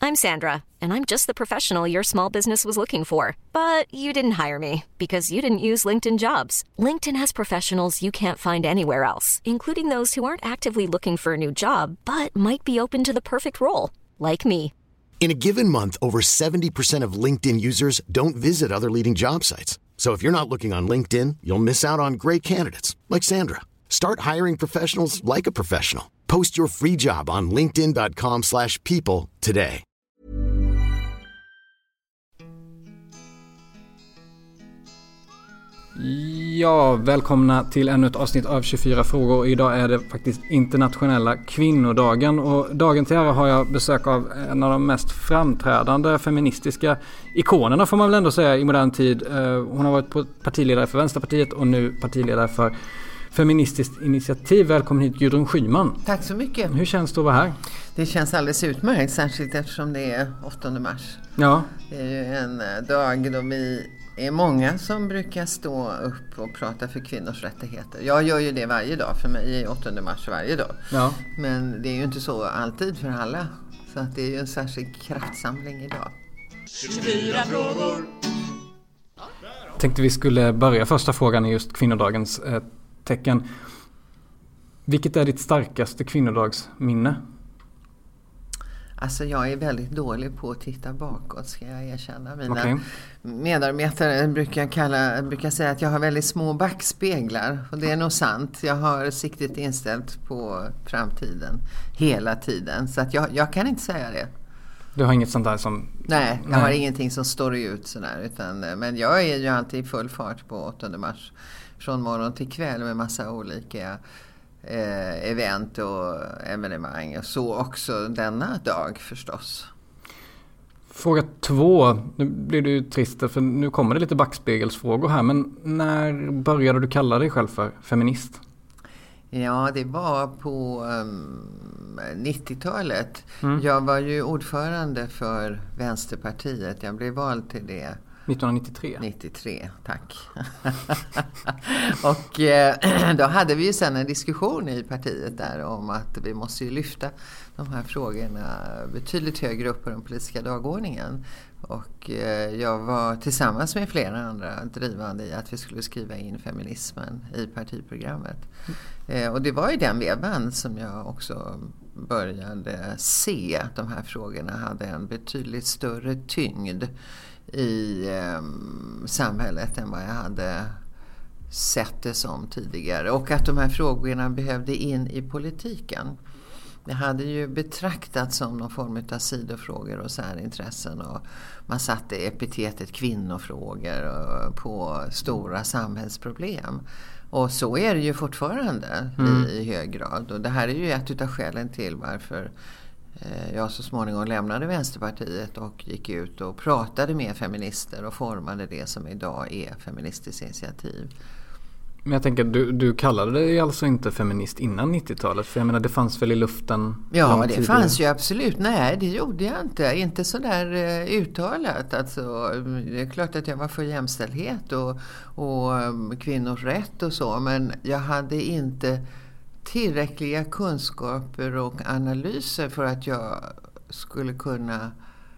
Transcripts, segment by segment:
I'm Sandra, and I'm just the professional your small business was looking for. But you didn't hire me because you didn't use LinkedIn Jobs. LinkedIn has professionals you can't find anywhere else, including those who aren't actively looking for a new job, but might be open to the perfect role, like me. In a given month, over 70% of LinkedIn users don't visit other leading job sites. So if you're not looking on LinkedIn, you'll miss out on great candidates like Sandra. Start hiring professionals like a professional. Post your free job on linkedin.com/people today. Ja, välkomna till ännu ett avsnitt av 24 frågor. Idag är det faktiskt internationella kvinnodagen och dagen till ära har jag besök av en av de mest framträdande feministiska ikonerna får man väl ändå säga i modern tid. Hon har varit partiledare för Vänsterpartiet och nu partiledare för Feministiskt initiativ. Välkommen hit Gudrun Schyman. Tack så mycket. Hur känns det att vara här? Det känns alldeles utmärkt, särskilt eftersom det är 8 mars. Ja. Det är ju en dag då vi är många som brukar stå upp och prata för kvinnors rättigheter. Jag gör ju det varje dag, för mig är 8 mars varje dag. Ja. Men det är ju inte så alltid för alla. Så att det är ju en särskild kraftsamling idag. 24 frågor. Tänkte vi skulle börja första frågan i just kvinnodagens tecken. Vilket är ditt starkaste kvinnodagsminne? Alltså jag är väldigt dålig på att titta bakåt, ska jag erkänna. Mina medarbetare brukar säga att jag har väldigt små backspeglar. Och det är nog sant. Jag har siktet inställt på framtiden hela tiden. Så att jag kan inte säga det. Du har inget sånt där som... Nej, jag har ingenting som står ut sådär. Men jag är ju alltid i full fart på 8 mars. Från morgon till kväll med massa olika event och evenemang. Och så också denna dag förstås. Fråga 2. Nu blir du trist för nu kommer det lite backspegelsfrågor här. Men när började du kalla dig själv för feminist? Ja, det var på 90-talet. Jag var ju ordförande för Vänsterpartiet. Jag blev vald till det. 1993? 93, tack. Och då hade vi ju sen en diskussion i partiet där om att vi måste ju lyfta de här frågorna betydligt högre upp på den politiska dagordningen. Och jag var tillsammans med flera andra drivande i att vi skulle skriva in feminismen i partiprogrammet. Och det var i den vevan som jag också började se att de här frågorna hade en betydligt större tyngd i samhället än vad jag hade sett det som tidigare. Och att de här frågorna behövde in i politiken. Det hade ju betraktats som någon form av sidofrågor och särintressen. Och man satte epitetet kvinnofrågor på stora samhällsproblem. Och så är det ju fortfarande i hög grad. Och det här är ju ett av skälen till varför jag så småningom lämnade Vänsterpartiet och gick ut och pratade med feminister och formade det som idag är Feministiskt initiativ. Men jag tänker, du kallade dig alltså inte feminist innan 90-talet? För jag menar, det fanns väl i luften? Ja, det fanns ju absolut. Nej, det gjorde jag inte. Inte så där uttalat. Alltså, det är klart att jag var för jämställdhet och kvinnors rätt och så. Men jag hade inte tillräckliga kunskaper och analyser för att jag skulle kunna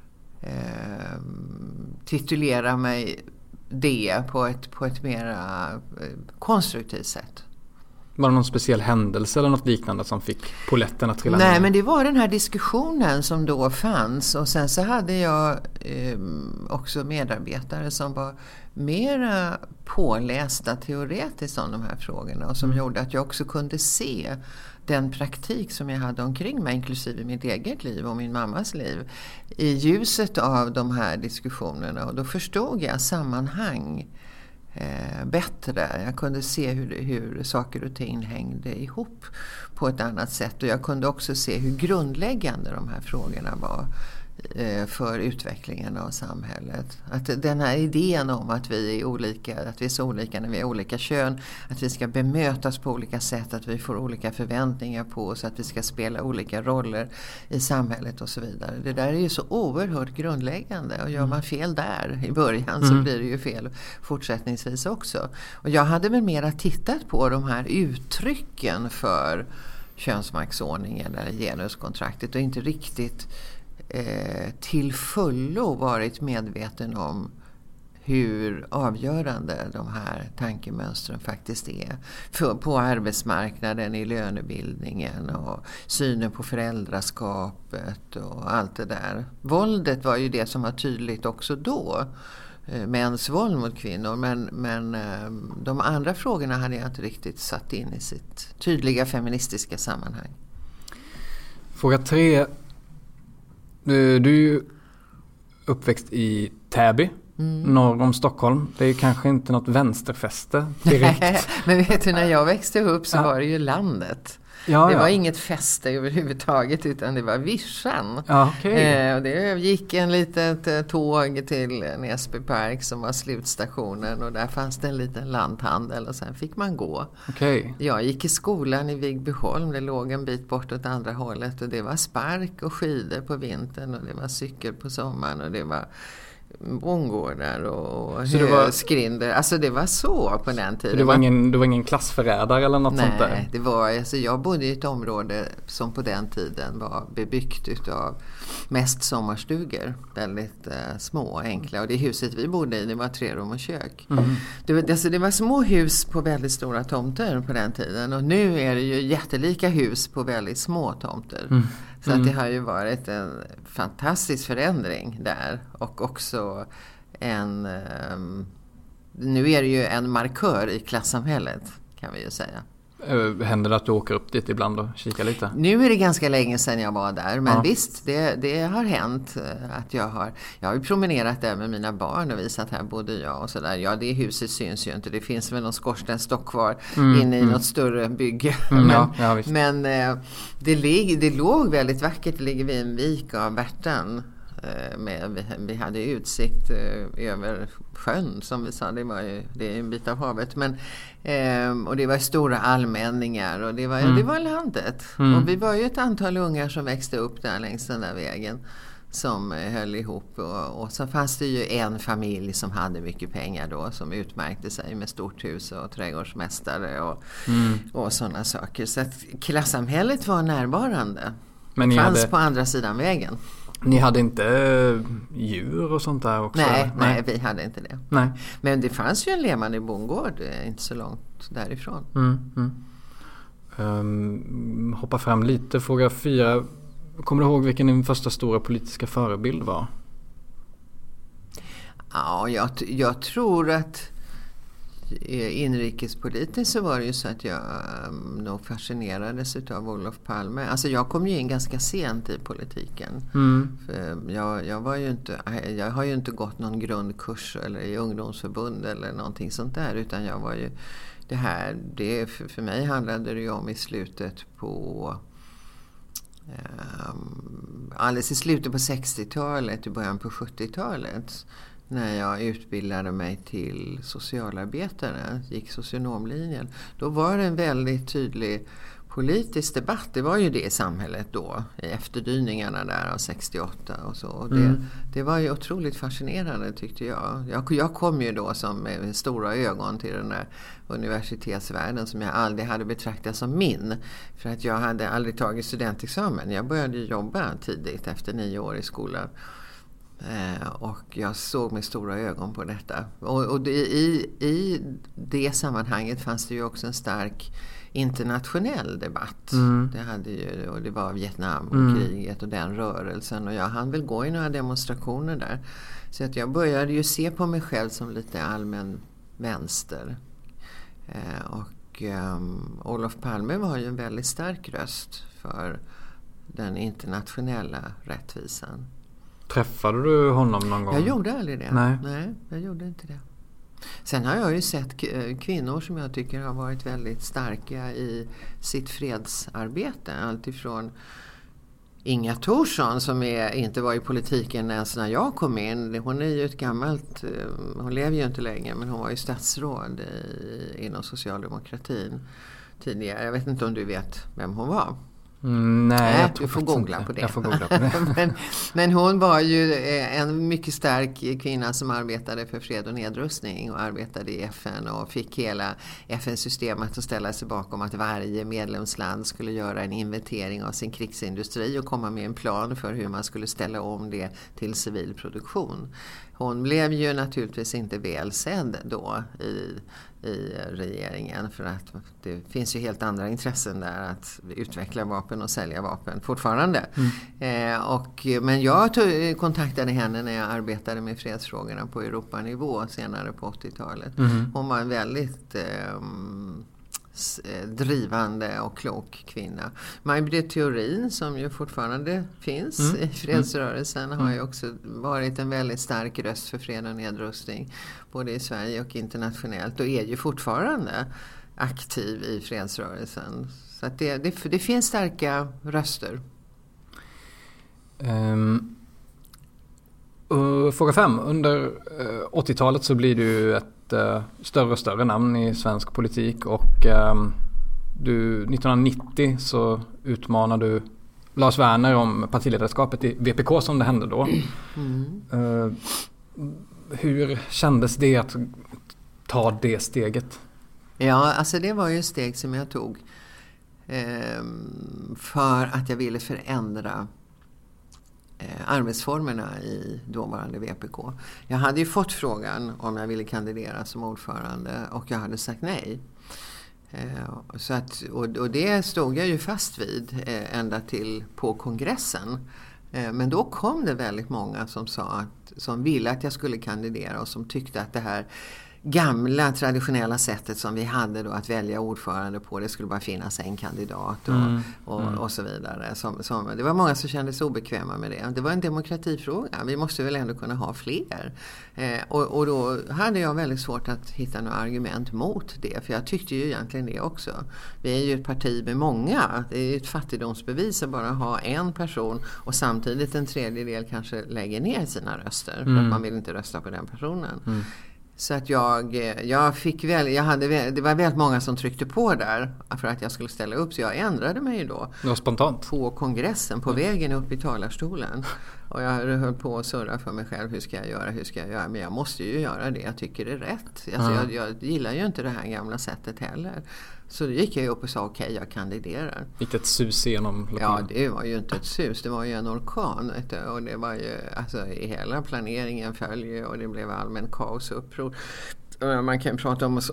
titulera mig det på ett mer konstruktivt sätt. Var det någon speciell händelse eller något liknande som fick poletten att trilla ner? Nej, men det var den här diskussionen som då fanns. Och sen så hade jag också medarbetare som var mera pålästa teoretiskt om de här frågorna. Och som gjorde att jag också kunde se den praktik som jag hade omkring mig, inklusive mitt eget liv och min mammas liv, i ljuset av de här diskussionerna. Och då förstod jag sammanhang bättre. Jag kunde se hur saker och ting hängde ihop på ett annat sätt. Och jag kunde också se hur grundläggande de här frågorna var för utvecklingen av samhället. Att den här idén om att vi är olika, att vi är så olika när vi är olika kön, att vi ska bemötas på olika sätt, att vi får olika förväntningar på oss, att vi ska spela olika roller i samhället och så vidare. Det där är ju så oerhört grundläggande, och gör man fel där i början så blir det ju fel fortsättningsvis också. Och jag hade väl mera tittat på de här uttrycken för könsmaktsordningen eller genuskontraktet och inte riktigt till fullo varit medveten om hur avgörande de här tankemönstren faktiskt är på arbetsmarknaden, i lönebildningen och synen på föräldraskapet och allt det där. Våldet var ju det som var tydligt också då, mäns våld mot kvinnor, men de andra frågorna hade jag inte riktigt satt in i sitt tydliga feministiska sammanhang. Fråga 3. Du är ju uppväxt i Täby. Norr om Stockholm. Det är kanske inte något vänsterfäste direkt. Men vet du, när jag växte upp så var det ju landet. Det var inget fäste överhuvudtaget, utan det var vischan. Och det gick en litet tåg till Näsby Park som var slutstationen, och där fanns det en liten lanthandel och sen fick man gå. Jag gick i skolan i Vigbyholm, det låg en bit bort åt andra hållet, och det var spark och skidor på vintern och det var cykel på sommaren och det var bondgårdar och skrinder. Alltså det var så på den tiden. Du var ingen klassförrädare eller något sånt där? Nej, det var, alltså jag bodde i ett område som på den tiden var bebyggt utav mest sommarstugor. Väldigt små, enkla. Och det huset vi bodde i, det var 3 rum och kök. Det var små hus på väldigt stora tomter på den tiden. Och nu är det ju jättelika hus på väldigt små tomter. Så att det har ju varit en fantastisk förändring där. Och också nu är det ju en markör i klassamhället, kan vi ju säga. Händer det att du åker upp dit ibland och kikar lite? Nu är det ganska länge sedan jag var där. Men visst, det har hänt att jag har ju promenerat där med mina barn och visat här bodde jag och sådär. Ja, det huset syns ju inte. Det finns väl någon skorstenstock kvar inne i något större bygge. Men det låg väldigt vackert. Det ligger vid en vik av Värtan. Vi hade utsikt över sjön, som vi sa, det är en bit av havet, men och det var stora allmänningar och det var landet. Och vi var ju ett antal ungar som växte upp där längs den där vägen som höll ihop, och så fanns det ju en familj som hade mycket pengar då, som utmärkte sig med stort hus och trädgårdsmästare och sådana saker. Så att klassamhället var närvarande. Men det fanns på andra sidan vägen. Ni hade inte djur och sånt där också? Nej, vi hade inte det. Nej. Men det fanns ju en levande bondgård inte så långt därifrån. Hoppa fram lite. Fråga 4. Kommer du ihåg vilken din första stora politiska förebild var? Ja, jag tror att inrikespolitiskt så var det ju så att jag nog fascinerades utav Olof Palme. Alltså jag kom ju in ganska sent i politiken. För jag har ju inte gått någon grundkurs eller i ungdomsförbund eller någonting sånt där, utan jag var ju för mig handlade det ju om i slutet på alldeles i slutet på 60-talet, i början på 70-talet, när jag utbildade mig till socialarbetare, gick socionomlinjen. Då var det en väldigt tydlig politisk debatt. Det var ju det i samhället då, i efterdyningarna där av 68 och så. Och det var ju otroligt fascinerande, tyckte jag. Jag kom ju då med stora ögon till den där universitetsvärlden som jag aldrig hade betraktat som min. För att jag hade aldrig tagit studentexamen. Jag började jobba tidigt efter 9 år i skolan. Och jag såg med stora ögon på detta. Och i det sammanhanget fanns det ju också en stark internationell debatt. Det var Vietnamkriget och den rörelsen. Och jag hann väl gå i några demonstrationer där. Så att jag började ju se på mig själv som lite allmän vänster. Och Olof Palme var ju en väldigt stark röst för den internationella rättvisan. Träffade du honom någon gång? Jag gjorde aldrig det. Nej, jag gjorde inte det. Sen har jag ju sett kvinnor som jag tycker har varit väldigt starka i sitt fredsarbete. Alltifrån Inga Thorsson som inte var i politiken ens när jag kom in. Hon är ju hon lever ju inte längre, men hon var ju statsråd inom socialdemokratin tidigare. Jag vet inte om du vet vem hon var. Nej, du får googla på det. Jag får googla på det. men hon var ju en mycket stark kvinna som arbetade för fred och nedrustning och arbetade i FN och fick hela FN-systemet att ställa sig bakom att varje medlemsland skulle göra en inventering av sin krigsindustri och komma med en plan för hur man skulle ställa om det till civil produktion. Hon blev ju naturligtvis inte väl sedd då i regeringen, för att det finns ju helt andra intressen där, att utveckla vapen och sälja vapen fortfarande. Men jag kontaktade henne när jag arbetade med fredsfrågorna på Europanivå senare på 80-talet. Hon var en väldigt drivande och klok kvinna. Maj Britt Theorin, som ju fortfarande finns i fredsrörelsen, har ju också varit en väldigt stark röst för fred och nedrustning både i Sverige och internationellt, och är ju fortfarande aktiv i fredsrörelsen. Så att det finns starka röster. Fråga 5. Under 80-talet så blir du ett större och större namn i svensk politik, och 1990 så utmanar du Lars Werner om partiledarskapet i VPK, som det hände då. Hur kändes det att ta det steget? Ja, alltså det var ju ett steg som jag tog för att jag ville förändra arbetsformerna i dåvarande VPK. Jag hade ju fått frågan om jag ville kandidera som ordförande, och jag hade sagt nej. Så att, och det stod jag ju fast vid ända till på kongressen. Men då kom det väldigt många som ville att jag skulle kandidera, och som tyckte att det här gamla traditionella sättet som vi hade då att välja ordförande på, det skulle bara finnas en kandidat och så vidare. Det var många som kände sig obekväma med det. Det var en demokratifråga. Vi måste väl ändå kunna ha fler. Och då hade jag väldigt svårt att hitta några argument mot det. För jag tyckte ju egentligen det också. Vi är ju ett parti med många. Det är ju ett fattigdomsbevis att bara ha en person, och samtidigt en tredjedel kanske lägger ner sina röster. För att man vill inte rösta på den personen. Så att jag fick det var väldigt många som tryckte på där för att jag skulle ställa upp, så jag ändrade mig då. Det var spontant. På kongressen, på vägen upp i talarstolen. Och jag höll på att surra för mig själv, hur ska jag göra? Men jag måste ju göra det, jag tycker det är rätt. Alltså, jag gillar ju inte det här gamla sättet heller. Så då gick jag upp och sa okej, jag kandiderar. Gick ett sus genom lokalen? Ja, det var ju inte ett sus, det var ju en orkan. Och det var ju, alltså hela planeringen följer, och det blev allmän kaos och uppror. Man kan prata om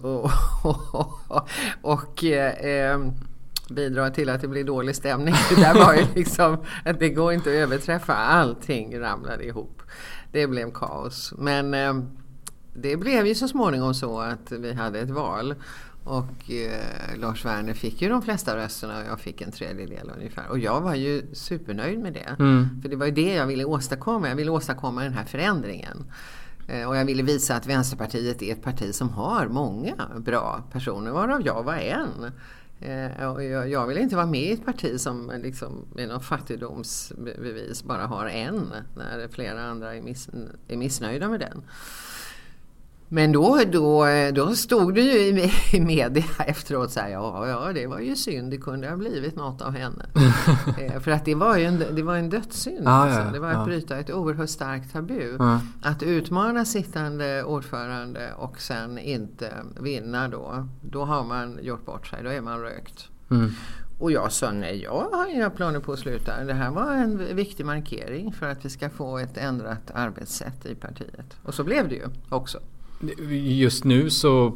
och bidra till att det blir dålig stämning. Det där var ju liksom, att det går inte att överträffa, allting ramlade ihop. Det blev kaos. Men det blev ju så småningom så att vi hade ett val. Och Lars Werner fick ju de flesta rösterna, och jag fick en tredjedel ungefär. Och jag var ju supernöjd med det. För det var ju det jag ville åstadkomma. Jag ville åstadkomma den här förändringen. Och jag ville visa att Vänsterpartiet är ett parti som har många bra personer, varav jag var en. Och jag vill inte vara med i ett parti som liksom med någon fattigdomsbevis bara har en, när flera andra är missnöjda med den. Men då stod det ju i media efteråt så här, ja, det var ju synd, det kunde ha blivit något av henne. För att det var en dödssynd. Det var att bryta ett oerhört starkt tabu. Att utmana sittande ordförande och sen inte vinna då har man gjort bort sig, då är man rökt. Och jag sa nej, jag har inga planer på att sluta. Det här var en viktig markering för att vi ska få ett ändrat arbetssätt i partiet. Och så blev det ju också. Just nu så,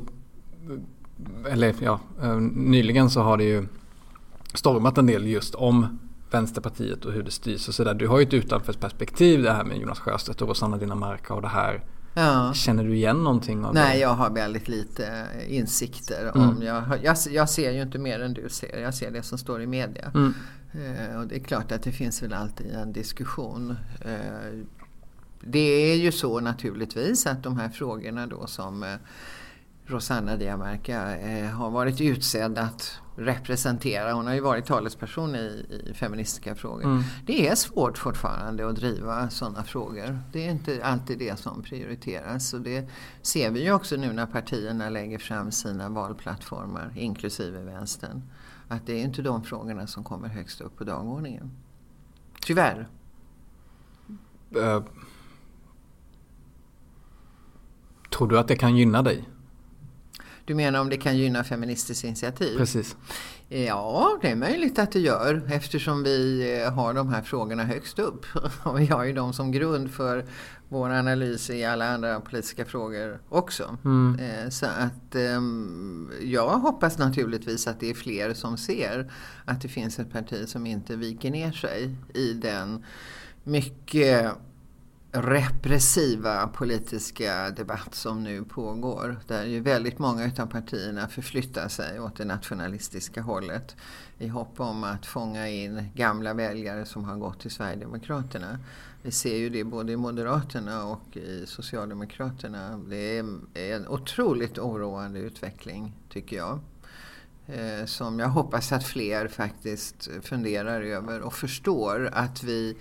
nyligen så har det ju stormat en del just om Vänsterpartiet och hur det styrs och sådär. Du har ju ett utanförsperspektiv, det här med Jonas Sjöstedt och Rosanna Dinamarca och det här. Ja. Känner du igen någonting av det? Nej, jag har väldigt lite insikter om. Jag ser ju inte mer än du ser. Jag ser det som står i media. Och det är klart att det finns väl alltid en diskussion. Det är ju så naturligtvis att de här frågorna då som Rosanna Dinamarca har varit utsedd att representera. Hon har ju varit talesperson i feministiska frågor. Det är svårt fortfarande att driva sådana frågor. Det är inte alltid det som prioriteras. Och det ser vi ju också nu när partierna lägger fram sina valplattformar, inklusive vänstern. att det är inte de frågorna som kommer högst upp på dagordningen. Tyvärr. Tror du att det kan gynna dig? Du menar om det kan gynna Feministiskt initiativ? Precis. Ja, det är möjligt att det gör, eftersom vi har de här frågorna högst upp. Och vi har ju dem som grund för vår analys i alla andra politiska frågor också. Så att jag hoppas naturligtvis att det är fler som ser att det finns ett parti som inte viker ner sig i den mycket repressiva politiska debatt som nu pågår. Där ju väldigt många av partierna förflyttar sig åt det nationalistiska hållet i hopp om att fånga in gamla väljare som har gått till Sverigedemokraterna. Vi ser ju det både i Moderaterna och i Socialdemokraterna. Det är en otroligt oroande utveckling, tycker jag. Som jag hoppas att fler faktiskt funderar över och förstår att vi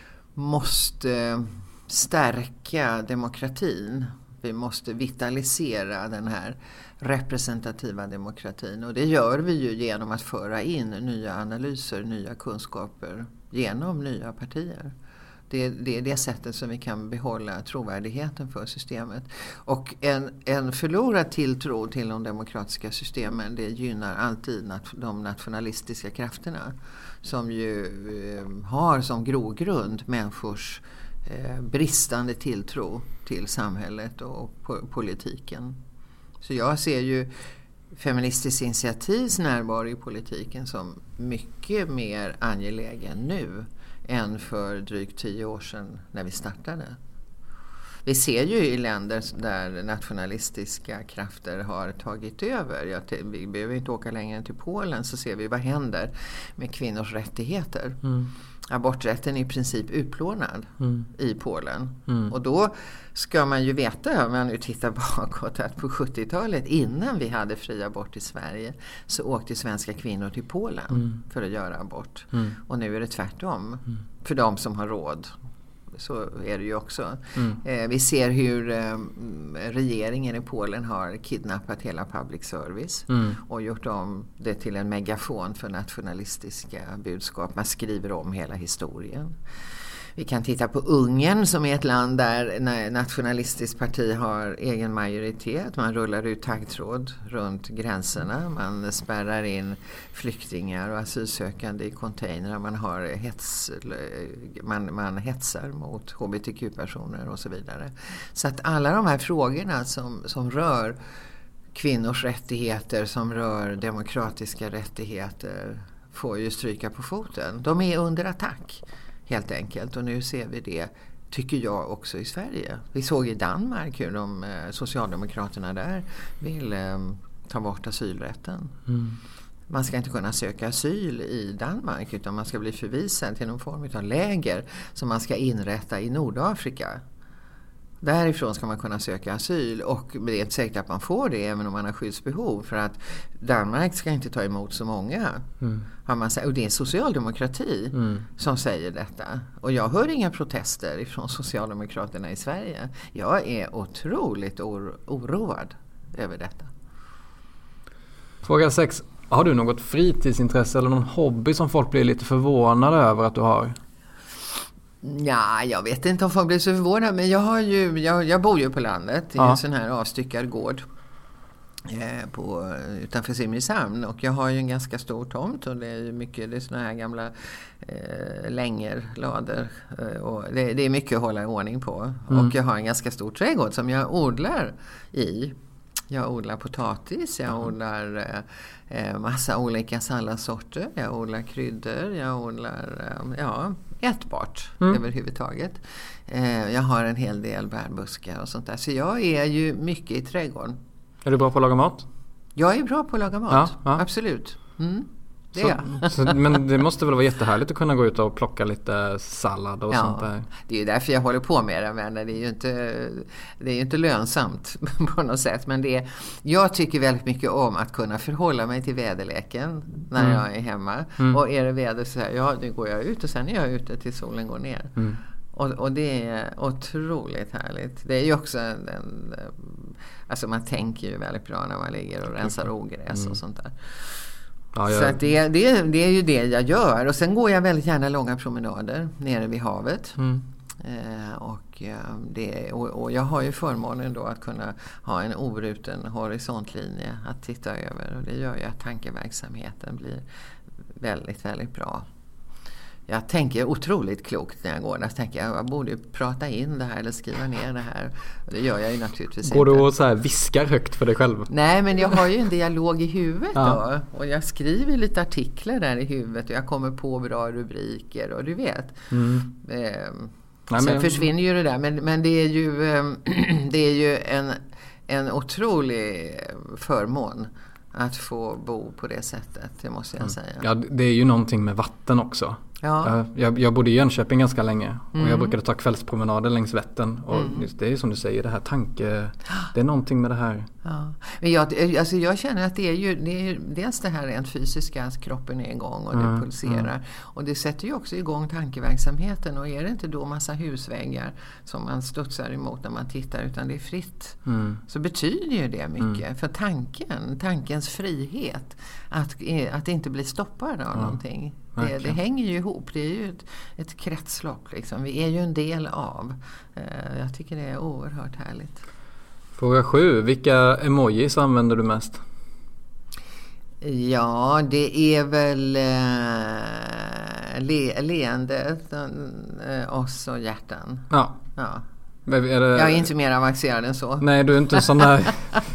måste stärka demokratin. Vi måste vitalisera den här representativa demokratin. Och det gör vi ju genom att föra in nya analyser, nya kunskaper genom nya partier. Det är det sättet som vi kan behålla trovärdigheten för systemet. Och en förlorad tilltro till de demokratiska systemen, det gynnar alltid de nationalistiska krafterna som ju har som grogrund människors bristande tilltro till samhället och politiken. Så jag ser ju Feministiskt initiativs närvaro i politiken som mycket mer angelägen nu än för drygt 10 år sedan när vi startade. Vi ser ju i länder där nationalistiska krafter har tagit över. Vi behöver inte åka längre än till Polen, så ser vi vad händer med kvinnors rättigheter. Aborträtten är i princip utplånad i Polen. Och då ska man ju veta, om man nu tittar bakåt, att på 70-talet innan vi hade fri abort i Sverige så åkte svenska kvinnor till Polen för att göra abort. Och nu är det tvärtom för de som har råd. Så är det ju också. Vi ser hur regeringen i Polen har kidnappat hela public service och gjort om det till en megafon för nationalistiska budskap. Man skriver om hela historien. Vi kan titta på Ungern som är ett land där nationalistiskt parti har egen majoritet. Man rullar ut taggtråd runt gränserna. Man spärrar in flyktingar och asylsökande i containrar. Man hetsar mot hbtq-personer och så vidare. Så att alla de här frågorna som rör kvinnors rättigheter, som rör demokratiska rättigheter, får ju stryka på foten. De är under attack. Helt enkelt. Och nu ser vi det, tycker jag, också i Sverige. Vi såg i Danmark hur Socialdemokraterna där vill ta bort asylrätten. Man ska inte kunna söka asyl i Danmark, utan man ska bli förvisad till någon form av läger som man ska inrätta i Nordafrika. Därifrån ska man kunna söka asyl, och det är inte säkert att man får det även om man har skyddsbehov, för att Danmark ska inte ta emot så många. Har man sagt, och det är socialdemokrati som säger detta. Och jag hör inga protester ifrån Socialdemokraterna i Sverige. Jag är otroligt oroad över detta. Fråga 6. Har du något fritidsintresse eller någon hobby som folk blir lite förvånade över att du har? Ja, jag vet inte om folk blir så förvånade, men jag bor ju på landet i en sån här avstyckad gård utanför Simrishamn, och jag har ju en ganska stor tomt, och det är såna här gamla längerlader, och det är mycket att hålla i ordning på. Och jag har en ganska stor trädgård som jag odlar i. Jag odlar potatis, jag odlar massa olika salladssorter, jag odlar kryddor, jag odlar ätbart överhuvudtaget. Jag har en hel del bärbuskar och sånt där. Så jag är ju mycket i trädgården. Är du bra på att laga mat? Jag är bra på att laga mat, absolut. Det är jag. Men det måste väl vara jättehärligt att kunna gå ut och plocka lite sallad och sånt där. Det är ju därför jag håller på med det, men det är ju inte lönsamt på något sätt. Men jag tycker väldigt mycket om att kunna förhålla mig till väderleken när jag är hemma. Och är det väder så här, nu går jag ut, och sen är jag ute till solen går ner. Och det är otroligt härligt. Det är ju också alltså man tänker ju väldigt bra när man ligger och rensar ogräs och sånt där. Ja, så att det är ju det jag gör. Och sen går jag väldigt gärna långa promenader nere vid havet. Och jag har ju förmånen då att kunna ha en obruten horisontlinje att titta över. Och det gör ju att tankeverksamheten blir väldigt, väldigt bra. Jag tänker otroligt klokt när jag går där. Så tänker jag borde prata in det här eller skriva ner det här. Och det gör jag ju naturligtvis inte. Går du och så här viskar högt för dig själv? Nej, men jag har ju en dialog i huvudet då. Och jag skriver lite artiklar där i huvudet. Och jag kommer på bra rubriker. Och du vet. Sen försvinner ju det där. Men det är ju en otrolig förmån att få bo på det sättet, det måste jag säga. Ja, det är ju någonting med vatten också. Ja. Jag bodde i Jönköping ganska länge och jag brukade ta kvällspromenader längs Vättern och det är ju som du säger, det här det är någonting med det här. Ja. Men jag känner att det är ju dels det här rent fysiska, att kroppen är igång och det pulserar. Och det sätter ju också igång tankeverksamheten, och är det inte då massa husväggar som man studsar emot när man tittar, utan det är fritt, så betyder ju det mycket för tankens frihet att inte bli stoppad av någonting. Det hänger ju ihop. Det är ju ett kretslopp liksom. Vi är ju en del av. Jag tycker det är oerhört härligt. Fråga 7. Vilka emojis använder du mest? Ja, det är väl leendet, oss och hjärtan. Ja. Jag är inte mer avancerad än så. Nej, du är inte en sån där...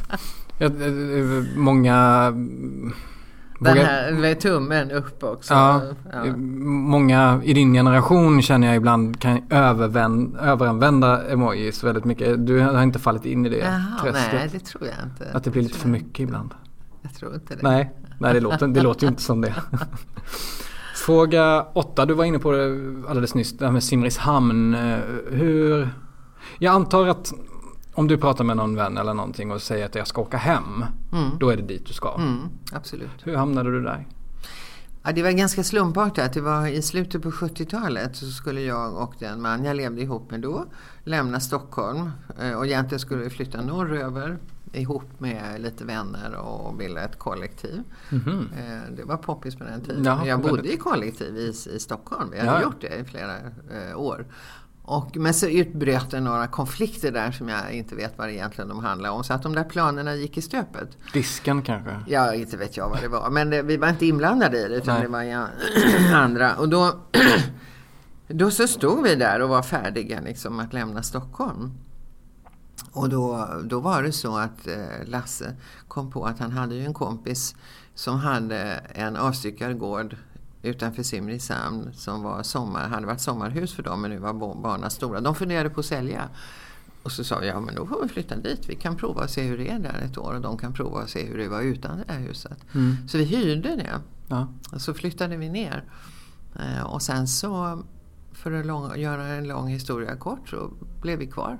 Många... Den här med tummen upp också. Ja. Många i din generation känner jag ibland kan överanvända emojis väldigt mycket. Du har inte fallit in i det träsket. Nej, det tror jag inte. Att det blir lite för mycket ibland. Jag tror inte det. Nej, det låter ju inte som det. Fråga 8, du var inne på det alldeles nyss, det här med Simrishamn. Jag antar att om du pratar med någon vän eller någonting och säger att jag ska åka hem, då är det dit du ska. Absolut. Hur hamnade du där? Ja, det var ganska slumpartat. Det var i slutet på 70-talet så skulle jag och den man jag levde ihop med då lämna Stockholm. Och egentligen skulle vi flytta norröver ihop med lite vänner och bilda ett kollektiv. Det var poppis på den tiden. Ja, jag bodde i kollektiv i Stockholm. Vi hade gjort det i flera år. Men så utbröt det några konflikter där som jag inte vet vad egentligen de handlar om. Så att de där planerna gick i stöpet. Disken kanske? Ja, inte vet jag vad det var. Men vi var inte inblandade i det, utan det var andra. Och då så stod vi där och var färdiga liksom, att lämna Stockholm. Och då var det så att Lasse kom på att han hade ju en kompis som hade en avstyckad gård utanför Simrishamn som hade varit sommarhus för dem, men nu var barnen stora. De funderade på att sälja. Och så sa jag, men då får vi flytta dit. Vi kan prova och se hur det är där ett år, och de kan prova och se hur det var utan det här huset. Så vi hyrde det. Ja. Och så flyttade vi ner. Och sen så, för att göra en lång historia kort, så blev vi kvar.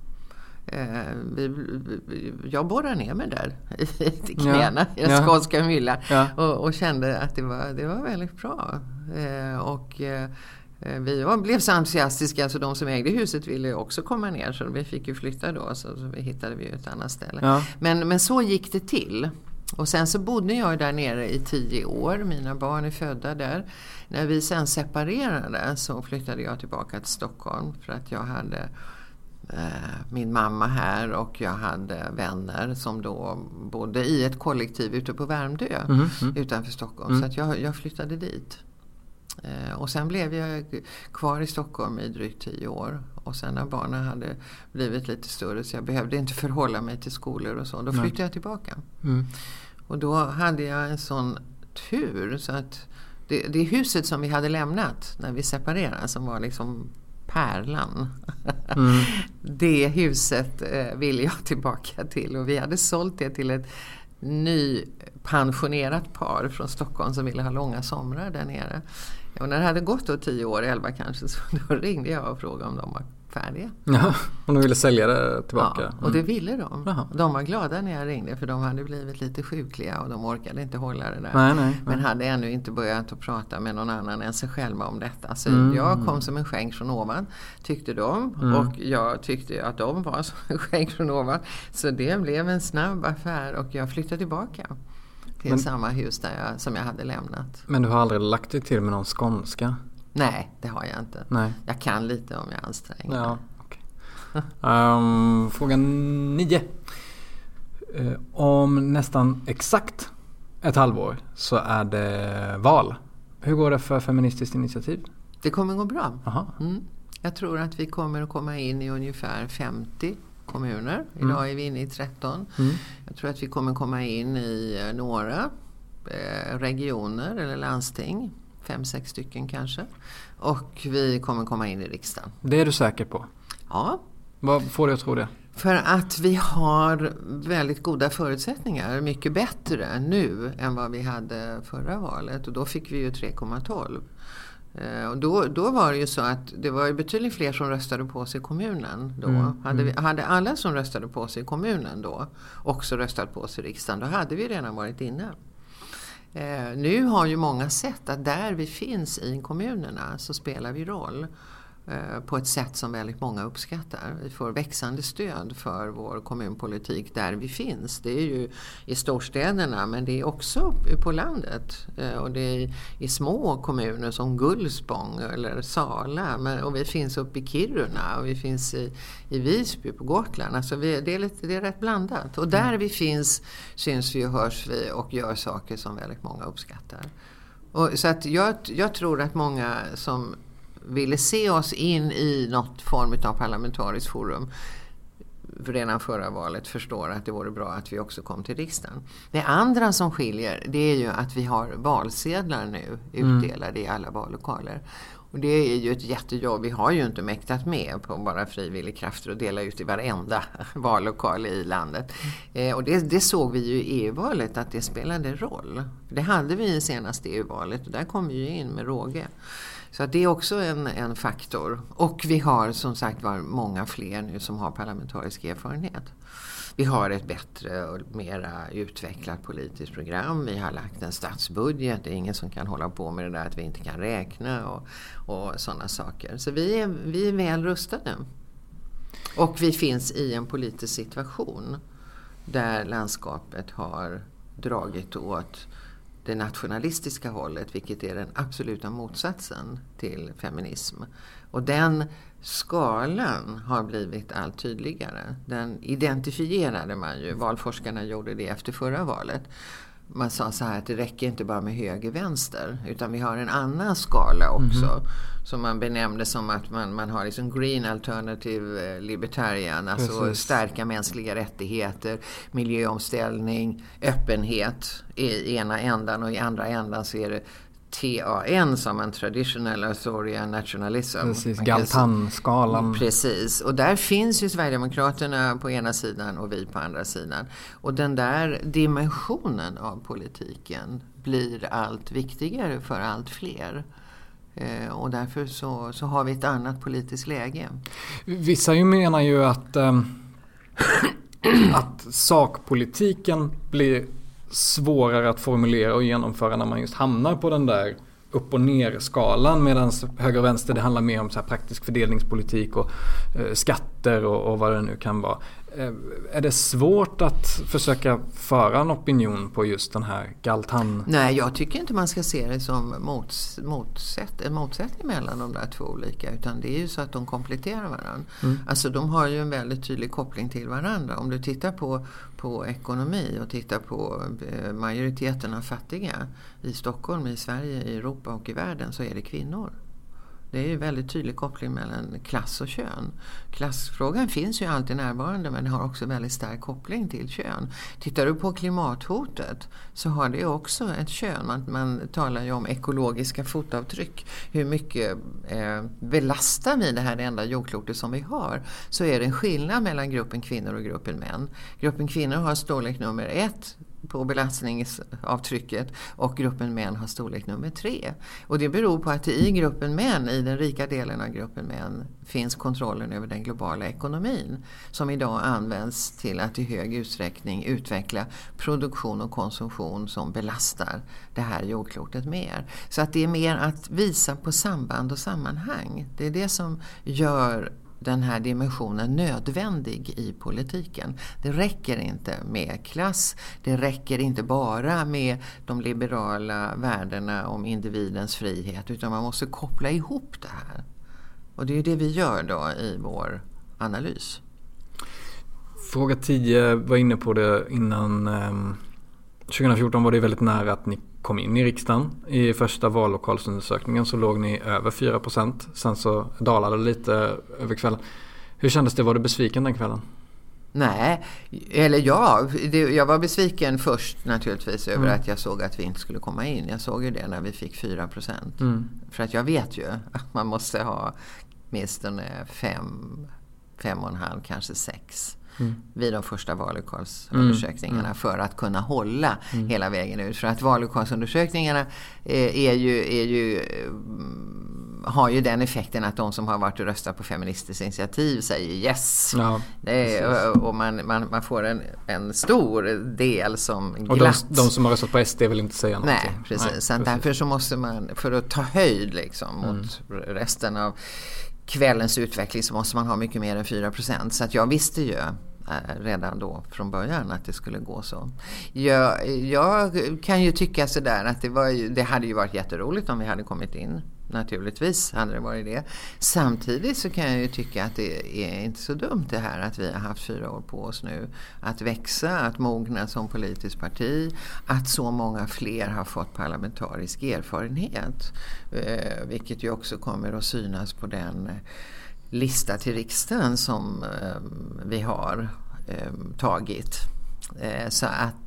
Jag borrade ner mig där i knäna i den skånska myllan och kände att det var väldigt bra. Vi blev så entusiastiska så de som ägde huset ville också komma ner, så vi fick ju flytta då, så vi hittade vi ett annat ställe. Men så gick det till. Och sen så bodde jag där nere i 10 år. Mina barn är födda där. När vi sen separerade så flyttade jag tillbaka till Stockholm, för att jag hade min mamma här och jag hade vänner som då bodde i ett kollektiv ute på Värmdö utanför Stockholm. Så att jag flyttade dit. Och sen blev jag kvar i Stockholm i drygt 10 år. Och sen när barnen hade blivit lite större så jag behövde inte förhålla mig till skolor och så. Då flyttade jag tillbaka. Och då hade jag en sån tur så att det huset som vi hade lämnat när vi separerade, som var liksom pärlan. Det huset ville jag tillbaka till, och vi hade sålt det till ett nypensionerat par från Stockholm som ville ha långa somrar där nere. Och när det hade gått då 10 år, 11 kanske, så då ringde jag och frågade om de var färdiga. Ja, och de ville sälja det tillbaka. Ja, och det ville de. De var glada när jag ringde, för de hade blivit lite sjukliga och de orkade inte hålla det där. Nej. Men hade ännu inte börjat att prata med någon annan än sig själva om detta. Så jag kom som en skänk från ovan, tyckte de. Och jag tyckte att de var som en skänk från ovan. Så det blev en snabb affär och jag flyttade tillbaka till samma hus som jag hade lämnat. Men du har aldrig lagt dig till med någon skånska? Nej, det har jag inte. Nej. Jag kan lite om jag anstränger. Ja, okay. Fråga 9. Om nästan exakt ett halvår så är det val. Hur går det för Feministiskt initiativ? Det kommer gå bra. Aha. Jag tror att vi kommer att komma in i ungefär 50 kommuner. Idag är vi inne i 13. Jag tror att vi kommer komma in i några regioner eller landsting. 5-6 stycken kanske. Och vi kommer komma in i riksdagen. Det är du säker på? Ja. Vad får du att tro det? För att vi har väldigt goda förutsättningar. Mycket bättre nu än vad vi hade förra valet. Och då fick vi ju 3,12. Och då var det ju så att det var ju betydligt fler som röstade på sig i kommunen då. Hade alla som röstade på sig i kommunen då också röstat på sig i riksdagen, då hade vi redan varit inne. Nu har ju många sett att där vi finns i kommunerna så spelar vi roll på ett sätt som väldigt många uppskattar. Vi får växande stöd för vår kommunpolitik där vi finns. Det är ju i storstäderna, men det är också på landet. Och det är i små kommuner som Gullspång eller Sala. Och vi finns uppe i Kiruna och vi finns i Visby på Gotland. Alltså det är rätt blandat. Och där vi finns syns vi och hörs vi och gör saker som väldigt många uppskattar. Och så att jag tror att många som ville se oss in i något form av parlamentariskt forum redan förra valet förstår att det vore bra att vi också kom till riksdagen. Det andra som skiljer, det är ju att vi har valsedlar nu utdelade i alla vallokaler. Och det är ju ett jättejobb. Vi har ju inte mäktat med på bara frivillig krafter och dela ut i varenda vallokal i landet. Och det såg vi ju i EU-valet att det spelade roll. Det hade vi i senaste EU-valet och där kom vi ju in med råge. Så att det är också en faktor. Och vi har som sagt många fler nu som har parlamentarisk erfarenhet. Vi har ett bättre och mera utvecklat politiskt program. Vi har lagt en statsbudget. Det är ingen som kan hålla på med det där att vi inte kan räkna och sådana saker. Så vi är väl rustade. Och vi finns i en politisk situation där landskapet har dragit åt det nationalistiska hållet, vilket är den absoluta motsatsen till feminism. Och den skalan har blivit allt tydligare. Den identifierade man ju, valforskarna gjorde det efter förra valet. Man sa så här att det räcker inte bara med höger-vänster utan vi har en annan skala också som man benämnde som att man har liksom green alternative libertarian, alltså stärka mänskliga rättigheter, miljöomställning, öppenhet i ena ändan och i andra ändan så är det TAN som en traditional authorian nationalism. Precis, Galtan-skalan. Precis, och där finns ju Sverigedemokraterna på ena sidan och vi på andra sidan. Och den där dimensionen av politiken blir allt viktigare för allt fler. Och därför så har vi ett annat politiskt läge. Vissa menar ju att sakpolitiken blir svårare att formulera och genomföra när man just hamnar på den där upp- och ner-skalan, medan höger och vänster det handlar mer om så här praktisk fördelningspolitik och skatter och vad det nu kan vara. Är det svårt att försöka föra en opinion på just den här Galtan? Nej, jag tycker inte man ska se det som en motsättning mellan de där två olika, utan det är ju så att de kompletterar varandra. Alltså de har ju en väldigt tydlig koppling till varandra. Om du tittar på ekonomi och tittar på majoriteten av fattiga i Stockholm, i Sverige, i Europa och i världen, så är det kvinnor. Det är ju väldigt tydlig koppling mellan klass och kön. Klassfrågan finns ju alltid närvarande, men det har också väldigt stark koppling till kön. Tittar du på klimathotet så har det också ett kön. Man talar ju om ekologiska fotavtryck. Hur mycket belastar vi det här enda jordklotet som vi har? Så är det en skillnad mellan gruppen kvinnor och gruppen män. Gruppen kvinnor har storlek nummer 1 på belastningsavtrycket och gruppen män har storlek nummer 3. Och det beror på att i gruppen män, i den rika delen av gruppen män, finns kontrollen över den globala ekonomin som idag används till att i hög utsträckning utveckla produktion och konsumtion som belastar det här jordklotet mer. Så att det är mer att visa på samband och sammanhang. Det är det som gör den här dimensionen nödvändig i politiken. Det räcker inte med klass, det räcker inte bara med de liberala värdena om individens frihet, utan man måste koppla ihop det här. Och det är ju det vi gör då i vår analys. Fråga 10 var inne på det innan. 2014 var det väldigt nära att ni kom in i riksdagen. I första vallokalsundersökningen så låg ni över 4%. Sen så dalade det lite över kvällen. Hur kändes det? Var du besviken den kvällen? Nej, eller jag var besviken först naturligtvis över att jag såg att vi inte skulle komma in. Jag såg ju det när vi fick 4%. För att jag vet ju att man måste ha åtminstone 5,5, kanske 6 vid de första vallokalsundersökningarna för att kunna hålla hela vägen ut. För att vallokalsundersökningarna har ju den effekten att de som har varit och röstat på Feministiskt initiativ säger yes. Ja, och man får en stor del som glatt. Och de som har röstat på SD vill inte säga någonting. Nej, precis. Så därför så måste man, för att ta höjd liksom, mot resten av kvällens utveckling, så måste man ha mycket mer än 4%. Så att jag visste ju redan då från början att det skulle gå så. Jag kan ju tycka sådär att det hade ju varit jätteroligt om vi hade kommit in. Naturligtvis hade det varit det. Samtidigt så kan jag ju tycka att det är inte så dumt det här att vi har haft 4 år på oss nu att växa, att mogna som politiskt parti, att så många fler har fått parlamentarisk erfarenhet, vilket ju också kommer att synas på den lista till riksdagen som vi har tagit. Så att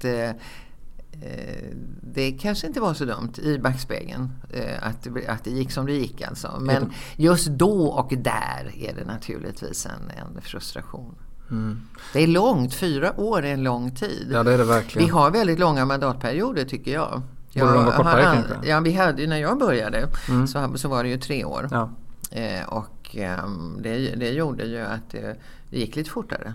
det kanske inte var så dumt i backspegeln att det gick som det gick alltså. Men just då och där är det naturligtvis en frustration. Det är långt, 4 år är en lång tid. Ja, det är det verkligen. Vi har väldigt långa mandatperioder tycker jag. Borde de vara kortare kanske? Ja, vi hade, när jag började så var det ju 3 år. Ja. Och det gjorde ju att det gick lite fortare.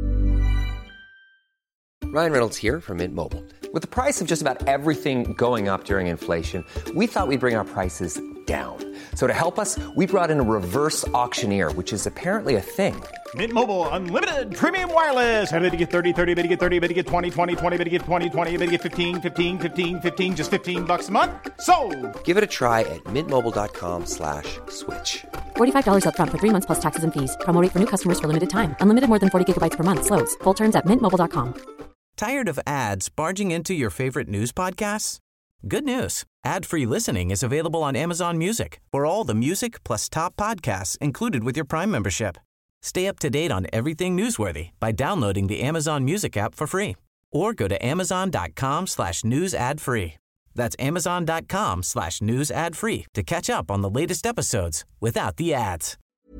Ryan Reynolds here from Mint Mobile. With the price of just about everything going up during inflation, we thought we'd bring our prices down. So to help us, we brought in a reverse auctioneer, which is apparently a thing. Mint Mobile Unlimited Premium Wireless. How to get 30, 30, bit to get 30, bit to get 20, 20, 20, bit to get 20, 20, bit to get 15, 15, 15, 15, just $15 a month? Sold! Give it a try at mintmobile.com/switch. $45 up front for 3 months plus taxes and fees. Promo rate for new customers for limited time. Unlimited more than 40 gigabytes per month slows. Full terms at mintmobile.com. Tired of ads barging into your favorite news podcasts? Good news. Ad-free listening is available on Amazon Music for all the music plus top podcasts included with your Prime membership. Stay up to date on everything newsworthy by downloading the Amazon Music app for free or go to amazon.com/news ad free. That's amazon.com/news ad free to catch up on the latest episodes without the ads.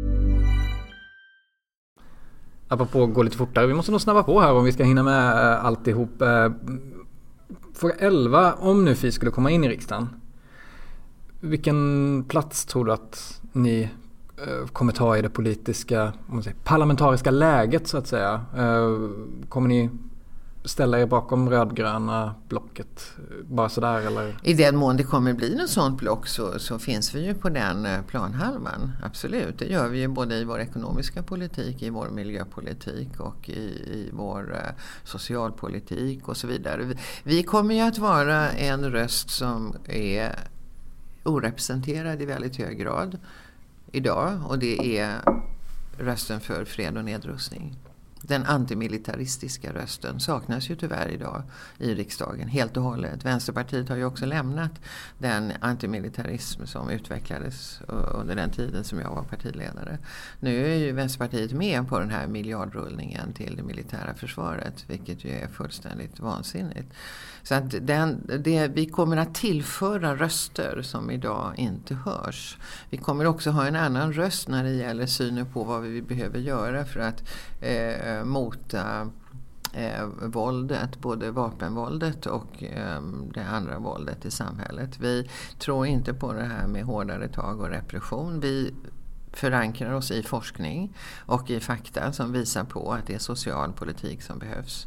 Apropå gå lite fortare, vi måste nog snabba på här om vi ska hinna med alltihop. Fråga 11, om nu Fi skulle komma in i riksdagen, vilken plats tror du att ni kommer ta i det politiska, parlamentariska läget så att säga? Kommer ni ställa er bakom rödgröna blocket bara sådär eller? I den mån det kommer bli något sånt block så finns vi ju på den planhalvan, absolut. Det gör vi ju både i vår ekonomiska politik, i vår miljöpolitik och i vår socialpolitik och så vidare. Vi kommer ju att vara en röst som är orepresenterad i väldigt hög grad idag, och det är rösten för fred och nedrustning. Den antimilitaristiska rösten saknas ju tyvärr idag i riksdagen helt och hållet. Vänsterpartiet har ju också lämnat den antimilitarism som utvecklades under den tiden som jag var partiledare. Nu är ju Vänsterpartiet med på den här miljardrullningen till det militära försvaret, vilket ju är fullständigt vansinnigt. Så att vi kommer att tillföra röster som idag inte hörs. Vi kommer också ha en annan röst när det gäller synen på vad vi behöver göra för att mota våldet, både vapenvåldet och det andra våldet i samhället. Vi tror inte på det här med hårdare tag och repression. Vi förankrar oss i forskning och i fakta som visar på att det är social politik som behövs.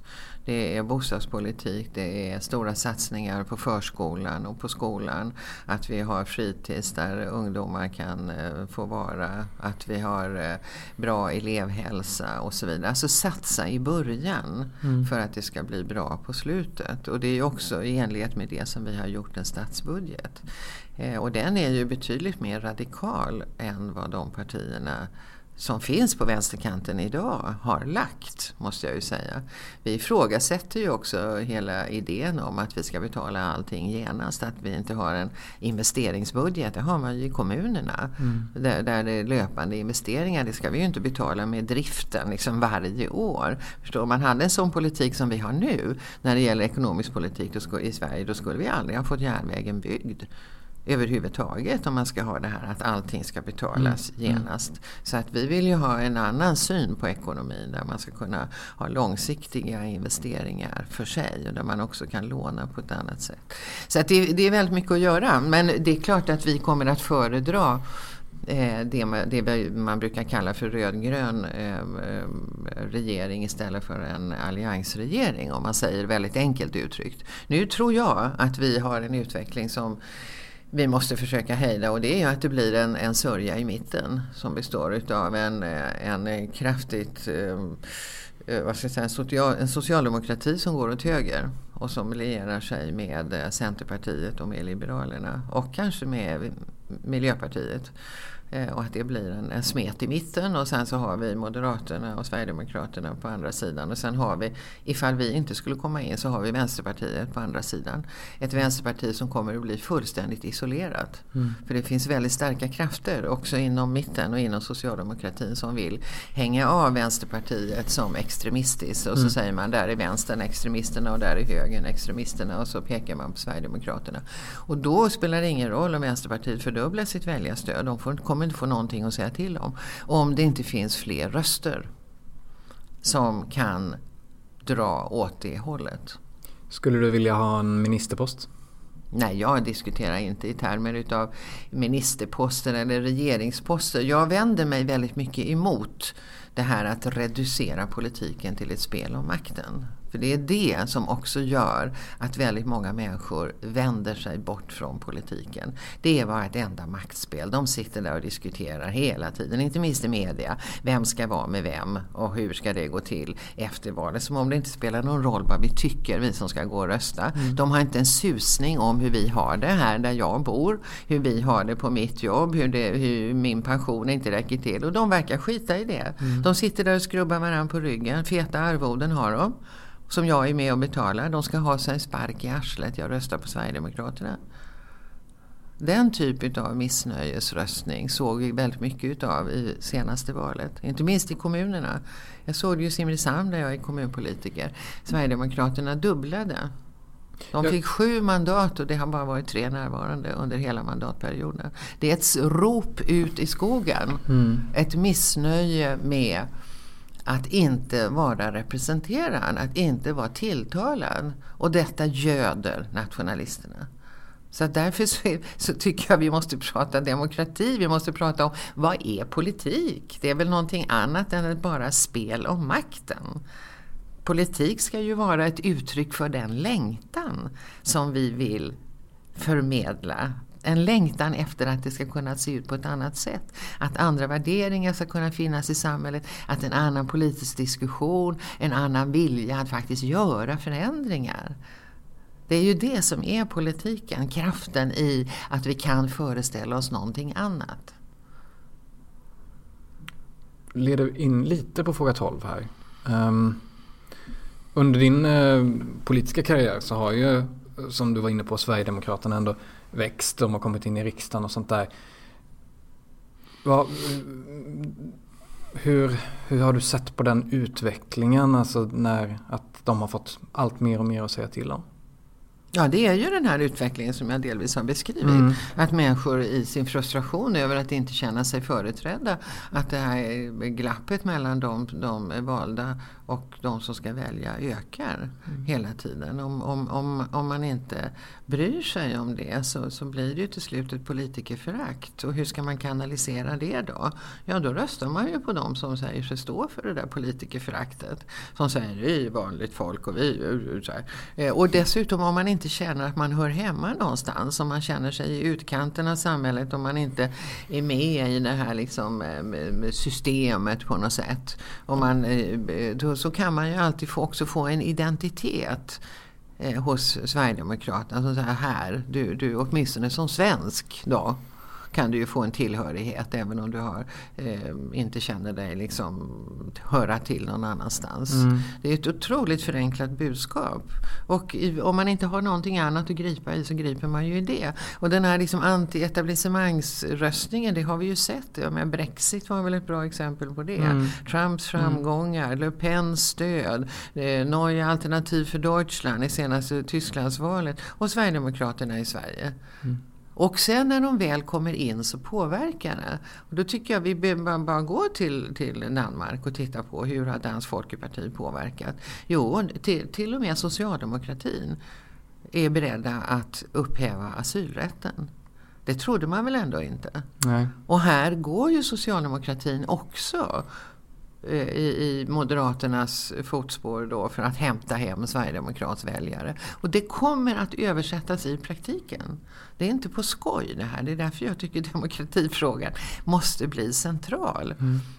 Det är bostadspolitik, det är stora satsningar på förskolan och på skolan. Att vi har fritids där ungdomar kan få vara. Att vi har bra elevhälsa och så vidare. Alltså satsa i början för att det ska bli bra på slutet. Och det är också i enlighet med det som vi har gjort en statsbudget. Och den är ju betydligt mer radikal än vad de partierna som finns på vänsterkanten idag har lagt, måste jag ju säga. Vi ifrågasätter ju också hela idén om att vi ska betala allting genast, att vi inte har en investeringsbudget. Det har man ju i kommunerna. Där det är löpande investeringar, det ska vi ju inte betala med driften liksom varje år. Förstår man hade en sån politik som vi har nu när det gäller ekonomisk politik i Sverige, då skulle vi aldrig ha fått järnvägen byggd överhuvudtaget, om man ska ha det här att allting ska betalas genast. Så att vi vill ju ha en annan syn på ekonomin där man ska kunna ha långsiktiga investeringar för sig och där man också kan låna på ett annat sätt. Så att det är väldigt mycket att göra, men det är klart att vi kommer att föredra det man brukar kalla för rödgrön regering istället för en alliansregering, om man säger väldigt enkelt uttryckt. Nu tror jag att vi har en utveckling som vi måste försöka hejda, och det är ju att det blir en sörja i mitten som består av en kraftigt en socialdemokrati som går åt höger och som lierar sig med Centerpartiet och med Liberalerna och kanske med Miljöpartiet. Och att det blir en smet i mitten, och sen så har vi Moderaterna och Sverigedemokraterna på andra sidan, och sen har vi, ifall vi inte skulle komma in, så har vi Vänsterpartiet på andra sidan. Ett vänsterparti som kommer att bli fullständigt isolerat. För det finns väldigt starka krafter också inom mitten och inom socialdemokratin som vill hänga av Vänsterpartiet som extremistiskt, och så säger man där är vänstern extremisterna och där är högern extremisterna, och så pekar man på Sverigedemokraterna. Och då spelar det ingen roll om Vänsterpartiet fördubblar sitt väljarstöd. De kommer inte få någonting att säga till om det inte finns fler röster som kan dra åt det hållet. Skulle du vilja ha en ministerpost? Nej, jag diskuterar inte i termer utav ministerposter eller regeringsposter. Jag vänder mig väldigt mycket emot det här att reducera politiken till ett spel om makten. För det är det som också gör att väldigt många människor vänder sig bort från politiken. Det är bara ett enda maktspel. De sitter där och diskuterar hela tiden, inte minst i media. Vem ska vara med vem och hur ska det gå till efter valet? Som om det inte spelar någon roll vad vi tycker, vi som ska gå och rösta. De har inte en susning om hur vi har det här där jag bor, hur vi har det på mitt jobb, hur min pension inte räcker till. Och de verkar skita i det. De sitter där och skrubbar varandra på ryggen. Feta arvoden har de, som jag är med och betalar. De ska ha sig en spark i arslet. Jag röstar på Sverigedemokraterna. Den typ av missnöjesröstning såg vi väldigt mycket av i senaste valet. Inte minst i kommunerna. Jag såg det ju i Simrishamn där jag är kommunpolitiker. Sverigedemokraterna dubblade. De fick 7 mandat och det har bara varit 3 närvarande under hela mandatperioden. Det är ett rop ut i skogen. Ett missnöje med att inte vara representerad, att inte vara tilltalad. Och detta göder nationalisterna. Så därför så tycker jag vi måste prata demokrati. Vi måste prata om vad är politik? Det är väl någonting annat än ett bara spel om makten. Politik ska ju vara ett uttryck för den längtan som vi vill förmedla. En längtan efter att det ska kunna se ut på ett annat sätt. Att andra värderingar ska kunna finnas i samhället. Att en annan politisk diskussion, en annan vilja att faktiskt göra förändringar. Det är ju det som är politiken. Kraften i att vi kan föreställa oss någonting annat. Leder in lite på fråga 12 här. Under din politiska karriär så har ju, som du var inne på, Sverigedemokraterna ändå växt. De har kommit in i riksdagen och sånt där. Hur har du sett på den utvecklingen? Alltså att de har fått allt mer och mer att säga till om? Ja, det är ju den här utvecklingen som jag delvis har beskrivit. Att människor i sin frustration över att inte känna sig företrädda, att det här glappet mellan de valda och de som ska välja ökar hela tiden. Om man inte bryr sig om det så blir det ju till slut ett politikerförakt. Och hur ska man kanalisera det då? Ja, då röstar man ju på dem som säger sig stå för det där politikerföraktet. Som säger vi är vanligt folk och vi så här. Och dessutom om man inte känner att man hör hemma någonstans, om man känner sig i utkanten av samhället, om man inte är med i det här liksom, systemet på något sätt. Då så kan man ju alltid också få en identitet hos Sverigedemokraterna som säger här, du åtminstone som svensk då kan du ju få en tillhörighet även om du inte känner dig liksom höra till någon annanstans. Det är ett otroligt förenklat budskap. Och om man inte har någonting annat att gripa i så griper man ju i det. Och den här liksom anti-etablissemangsröstningen, det har vi ju sett. Ja, men Brexit var väl ett bra exempel på det. Trumps framgångar, Le Pens stöd, Neue Alternativ för Deutschland i senaste Tysklandsvalet och Sverigedemokraterna i Sverige. Och sen när de väl kommer in så påverkar det. Och då tycker jag vi bara gå till Danmark och titta på hur har Dansk Folkeparti påverkat. Jo, till och med socialdemokratin är beredda att upphäva asylrätten. Det trodde man väl ändå inte. Nej. Och här går ju socialdemokratin också i Moderaternas fotspår då för att hämta hem Sverigedemokrats väljare. Och det kommer att översättas i praktiken. Det är inte på skoj det här. Det är därför jag tycker demokratifrågan måste bli central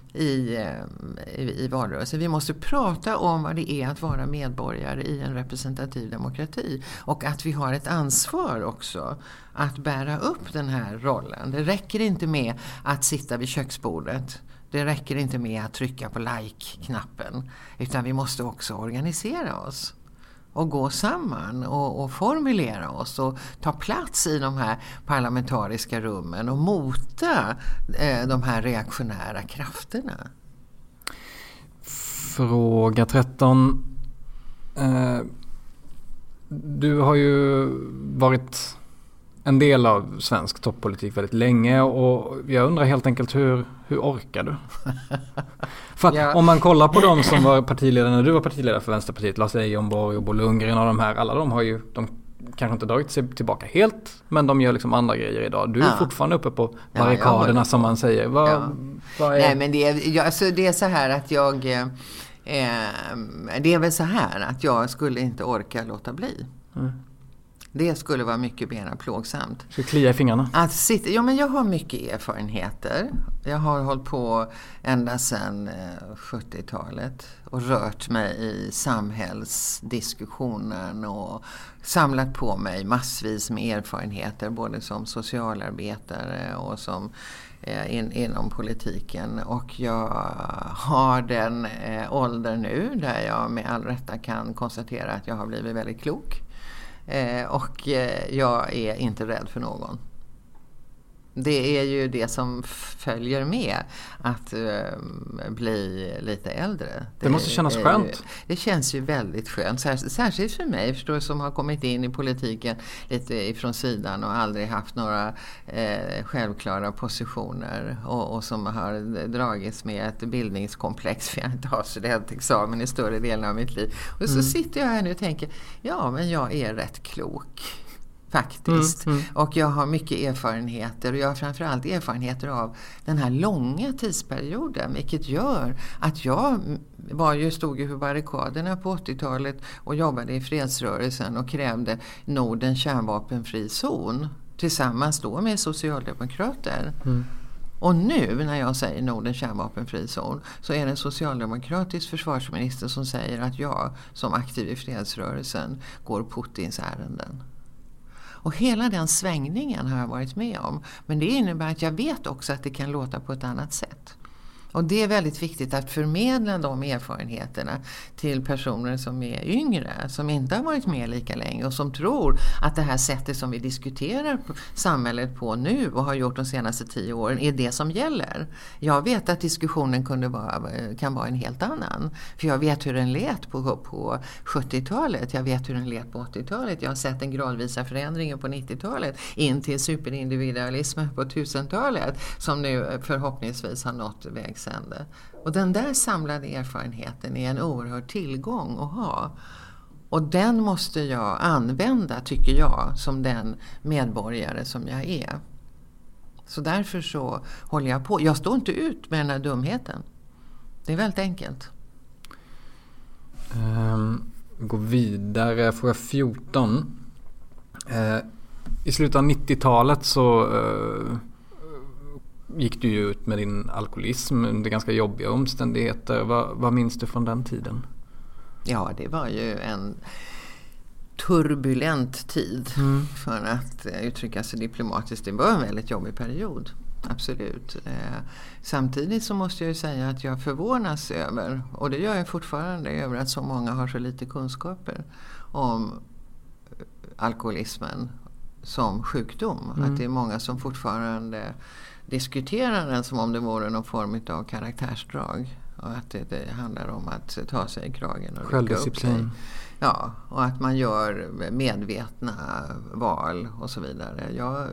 i valrörelsen. Vi måste prata om vad det är att vara medborgare i en representativ demokrati. Och att vi har ett ansvar också att bära upp den här rollen. Det räcker inte med att sitta vid köksbordet. Det räcker inte med att trycka på like-knappen, utan vi måste också organisera oss och gå samman och formulera oss och ta plats i de här parlamentariska rummen och mota de här reaktionära krafterna. Fråga 13. Du har ju varit en del av svensk toppolitik väldigt länge och jag undrar helt enkelt hur orkar du? För att om man kollar på de som var partiledare när du var partiledare för Vänsterpartiet, Lars Leijonborg och Bo Lundgren och de här, alla de har ju, de kanske inte dragit sig tillbaka helt, men de gör liksom andra grejer idag. Du är fortfarande uppe på barrikaderna som man säger. Vad är... Nej, men det är så här att det är väl så här att jag skulle inte orka låta bli. Det skulle vara mycket mer plågsamt. Så klia i fingrarna? Men jag har mycket erfarenheter. Jag har hållit på ända sedan 70-talet och rört mig i samhällsdiskussionen och samlat på mig massvis med erfarenheter både som socialarbetare och som inom politiken. Och jag har den ålder nu där jag med all rätta kan konstatera att jag har blivit väldigt klok. Och jag är inte rädd för någon. Det är ju det som följer med att bli lite äldre. Det måste kännas skönt. Det känns ju väldigt skönt. Särskilt för mig, förstår du, som har kommit in i politiken lite ifrån sidan och aldrig haft några självklara positioner. Och som har dragits med ett bildningskomplex för jag inte har studentexamen i större delen av mitt liv. Och så sitter jag här nu och tänker, ja men jag är rätt klok. Faktiskt. Och jag har mycket erfarenheter och jag har framförallt erfarenheter av den här långa tidsperioden, vilket gör att jag stod ju på barrikaderna på 80-talet och jobbade i fredsrörelsen och krävde Norden kärnvapenfri zon tillsammans då med socialdemokrater. Och nu när jag säger Norden kärnvapenfri zon så är det en socialdemokratisk försvarsminister som säger att jag som aktiv i fredsrörelsen går Putins ärenden. Och hela den svängningen har jag varit med om. Men det innebär att jag vet också att det kan låta på ett annat sätt. Och det är väldigt viktigt att förmedla de erfarenheterna till personer som är yngre, som inte har varit med lika länge och som tror att det här sättet som vi diskuterar samhället på nu och har gjort de senaste 10 åren är det som gäller. Jag vet att diskussionen kan vara en helt annan. För jag vet hur den lät på 70-talet, jag vet hur den lät på 80-talet. Jag har sett en gradvisa förändring på 90-talet in till superindividualismen på 1000-talet som nu förhoppningsvis har nått vägs ände. Och den där samlade erfarenheten är en oerhörd tillgång att ha. Och den måste jag använda, tycker jag, som den medborgare som jag är. Så därför så håller jag på. Jag står inte ut med den här dumheten. Det är väldigt enkelt. Gå vidare, fråga 14. I slutet av 90-talet så gick du ju ut med din alkoholism under ganska jobbiga omständigheter. Vad minns du från den tiden? Ja, det var ju en turbulent tid för att uttrycka sig diplomatiskt. Det var en väldigt jobbig period, absolut. Samtidigt så måste jag ju säga att jag förvånas över, och det gör jag fortfarande, över att så många har så lite kunskaper om alkoholismen som sjukdom. Att det är många som fortfarande diskuterar den som om det vore någon form av karaktärsdrag. Och att det handlar om att ta sig i kragen och rycka upp sig. Ja, och att man gör medvetna val och så vidare.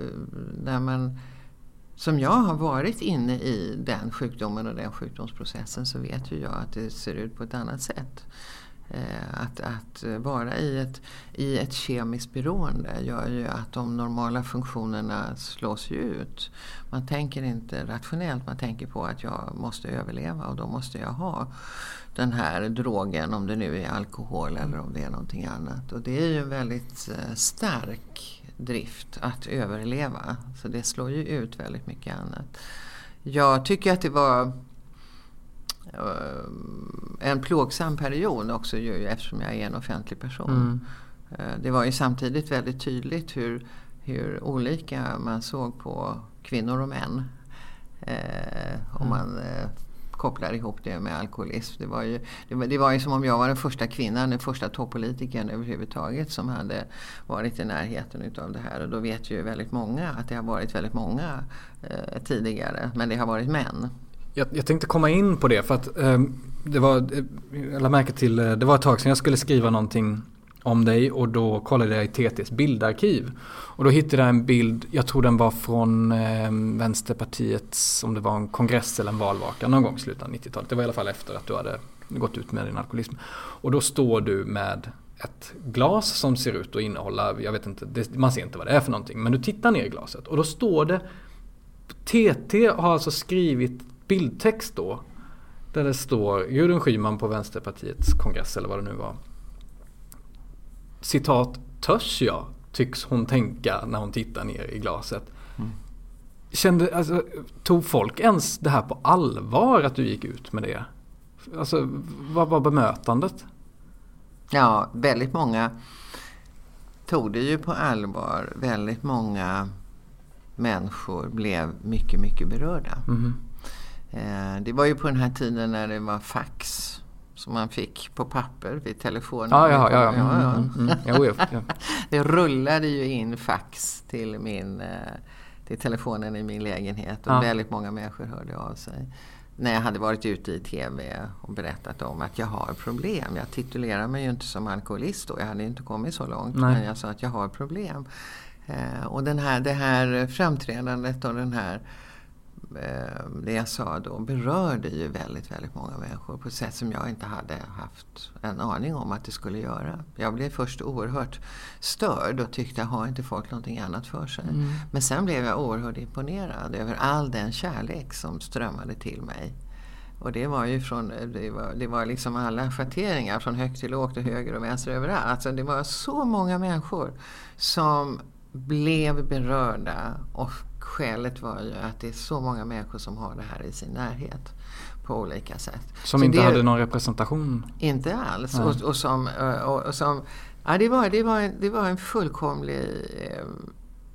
Som jag har varit inne i den sjukdomen och den sjukdomsprocessen, så vet ju jag att det ser ut på ett annat sätt. Att vara i ett kemiskt beroende gör ju att de normala funktionerna slås ju ut. Man tänker inte rationellt, man tänker på att jag måste överleva och då måste jag ha den här drogen, om det nu är alkohol eller om det är någonting annat. Och det är ju en väldigt stark drift att överleva, så det slår ju ut väldigt mycket annat. Jag tycker att det var en plågsam period också, eftersom jag är en offentlig person. Det var ju samtidigt väldigt tydligt hur olika man såg på kvinnor och män. Om man kopplar ihop det med alkoholism. Det var ju som om jag var den första kvinnan, den första toppolitikern överhuvudtaget som hade varit i närheten utav det här. Och då vet ju väldigt många att det har varit väldigt många tidigare, men det har varit män. Jag tänkte komma in på det för att det var ett tag sedan jag skulle skriva någonting om dig och då kollade jag i TT:s bildarkiv. Och då hittade jag en bild, jag tror den var från Vänsterpartiets, om det var en kongress eller en valvaka någon gång i slutet av 90-talet. Det var i alla fall efter att du hade gått ut med din alkoholism. Och då står du med ett glas som ser ut att innehålla, jag vet inte, man ser inte vad det är för någonting, men du tittar ner i glaset och då står det, TT har alltså skrivit bildtext då, där det står Gudrun Schyman på Vänsterpartiets kongress eller vad det nu var. Citat, törs jag, tycks hon tänka när hon tittar ner i glaset. Tog folk ens det här på allvar att du gick ut med det? Alltså, vad var bemötandet? Ja, väldigt många tog det ju på allvar. Väldigt många människor blev mycket, mycket berörda. Det var ju på den här tiden när det var fax som man fick på papper vid telefonen. Ja. Det rullade ju in fax till telefonen i min lägenhet och väldigt många människor hörde av sig. När jag hade varit ute i tv och berättat om att jag har problem. Jag titulerar mig ju inte som alkoholist och jag hade inte kommit så långt. Nej. Men jag sa att jag har problem. Och det här framträdandet och det jag sa då berörde ju väldigt, väldigt många människor på ett sätt som jag inte hade haft en aning om att det skulle göra. Jag blev först oerhört störd och tyckte, har inte folk någonting annat för sig? Men sen blev jag oerhört imponerad över all den kärlek som strömmade till mig. Och det var ju det var liksom alla schatteringar från högt till lågt och höger och vänster överallt. Alltså det var så många människor som blev berörda, och skälet var ju att det är så många människor som har det här i sin närhet på olika sätt. Som så inte hade någon representation? Inte alls. Det var en fullkomlig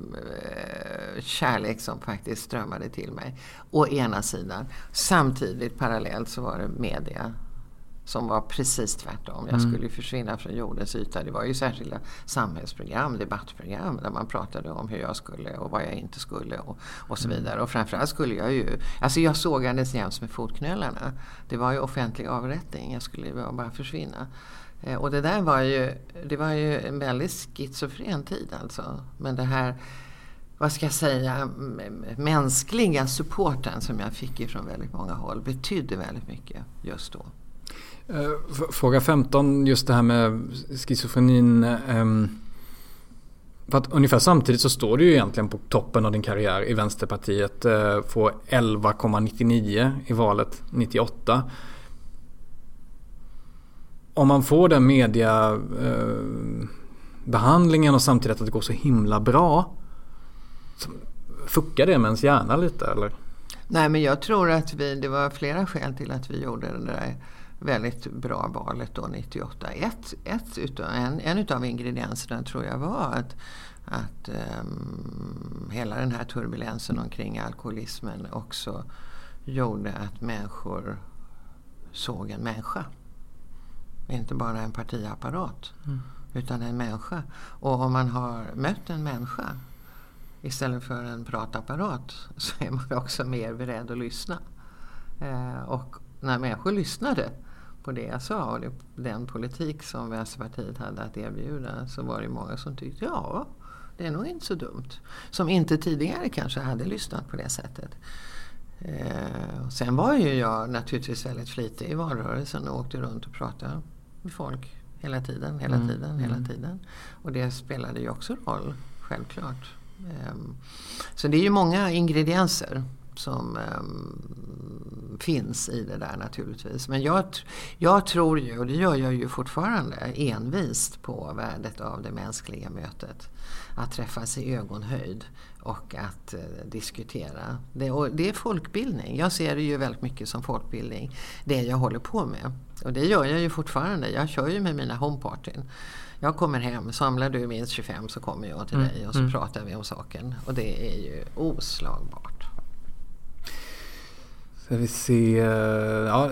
kärlek som faktiskt strömmade till mig. Å ena sidan. Samtidigt parallellt så var det media som var precis tvärtom. Jag skulle försvinna från jordens yta. Det var ju särskilda samhällsprogram, debattprogram där man pratade om hur jag skulle och vad jag inte skulle och så vidare. Och framförallt skulle jag ju, alltså jag sågades jäms med fotknölarna. Det var ju offentlig avrättning. Jag skulle ju bara försvinna. Och det där var ju en väldigt schizofren tid alltså. Men det här, vad ska jag säga, mänskliga supporten som jag fick ifrån väldigt många håll betydde väldigt mycket just då. Fråga 15, just det här med schizofrenin. För att ungefär samtidigt så står du ju egentligen på toppen av din karriär i Vänsterpartiet. Får 11,99 i valet 98. Om man får den media behandlingen och samtidigt att det går så himla bra, så fuckar det med ens hjärna lite, eller? Nej, men jag tror att det var flera skäl till att vi gjorde det där väldigt bra valet då 98. En utav ingredienserna tror jag var att hela den här turbulensen omkring alkoholismen också gjorde att människor såg en människa. Inte bara en partiapparat utan en människa. Och om man har mött en människa istället för en pratapparat så är man också mer beredd att lyssna. Och när människor lyssnade på det jag sa och den politik som Vänsterpartiet hade att erbjuda, så var det många som tyckte ja, det är nog inte så dumt. Som inte tidigare kanske hade lyssnat på det sättet. Sen var ju jag naturligtvis väldigt flitig i valrörelsen och åkte runt och pratade med folk hela tiden. Och det spelade ju också roll, självklart. Så det är ju många ingredienser som finns i det där naturligtvis. Men jag tror ju, och det gör jag ju fortfarande, envist på värdet av det mänskliga mötet. Att träffas i ögonhöjd och att diskutera. Det är folkbildning. Jag ser det ju väldigt mycket som folkbildning, det jag håller på med. Och det gör jag ju fortfarande. Jag kör ju med mina homepartyn. Jag kommer hem, samlar du minst 25 så kommer jag till dig och så pratar vi om saken. Och det är ju oslagbart. Ska vi se... Ja,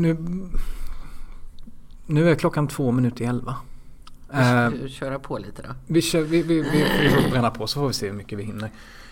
nu är klockan 11:02. Vi köra på lite då. Vi får bränna på så får vi se hur mycket vi hinner.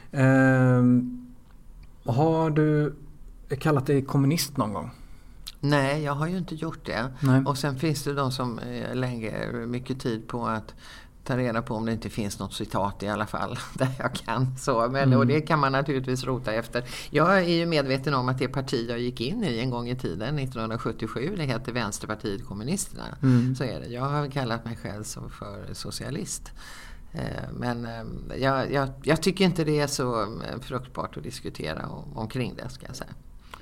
Har du kallat dig kommunist någon gång? Nej, jag har ju inte gjort det. Nej. Och sen finns det de som lägger mycket tid på att ta reda på om det inte finns något citat i alla fall där jag kan så. Men, och det kan man naturligtvis rota efter. Jag är ju medveten om att det parti jag gick in i en gång i tiden, 1977, det heter Vänsterpartiet kommunisterna. Så är det. Jag har kallat mig själv för socialist. Men jag tycker inte det är så fruktbart att diskutera omkring det, ska jag säga.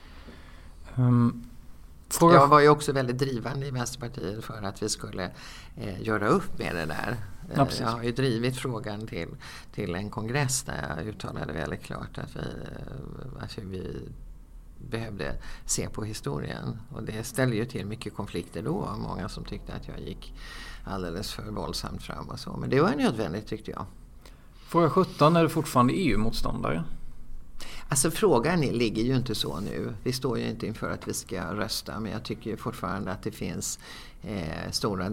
Jag var ju också väldigt drivande i Vänsterpartiet för att vi skulle göra upp med det där. Jag har ju drivit frågan till en kongress där jag uttalade väldigt klart att vi behövde se på historien. Och det ställde ju till mycket konflikter då. Många som tyckte att jag gick alldeles för våldsamt fram och så. Men det var nödvändigt, tyckte jag. Fråga 17, är du fortfarande EU-motståndare? Alltså frågan ligger ju inte så nu. Vi står ju inte inför att vi ska rösta, men jag tycker ju fortfarande att det finns stora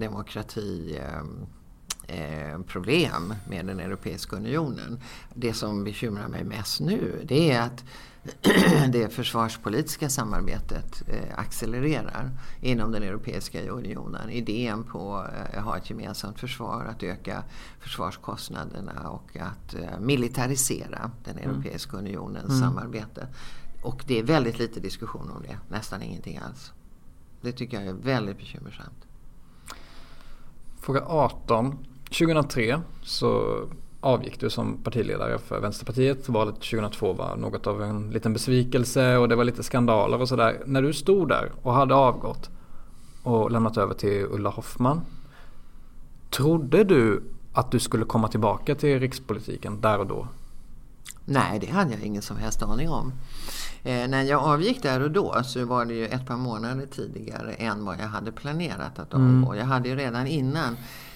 demokratiproblem med den Europeiska unionen. Det som bekymrar mig mest nu, det är att det försvarspolitiska samarbetet accelererar inom den Europeiska unionen. Idén på att ha ett gemensamt försvar, att öka försvarskostnaderna och att militarisera den Europeiska unionens samarbete. Och det är väldigt lite diskussion om det, nästan ingenting alls. Det tycker jag är väldigt bekymmersamt. Fråga 18. 2003 så avgick du som partiledare för Vänsterpartiet. Valet 2002 var något av en liten besvikelse och det var lite skandaler och sådär. När du stod där och hade avgått och lämnat över till Ulla Hoffmann, trodde du att du skulle komma tillbaka till rikspolitiken där och då? Nej, det hade jag ingen som helst aning om. När jag avgick där och då så var det ju ett par månader tidigare än vad jag hade planerat att avgå. Jag hade ju redan innan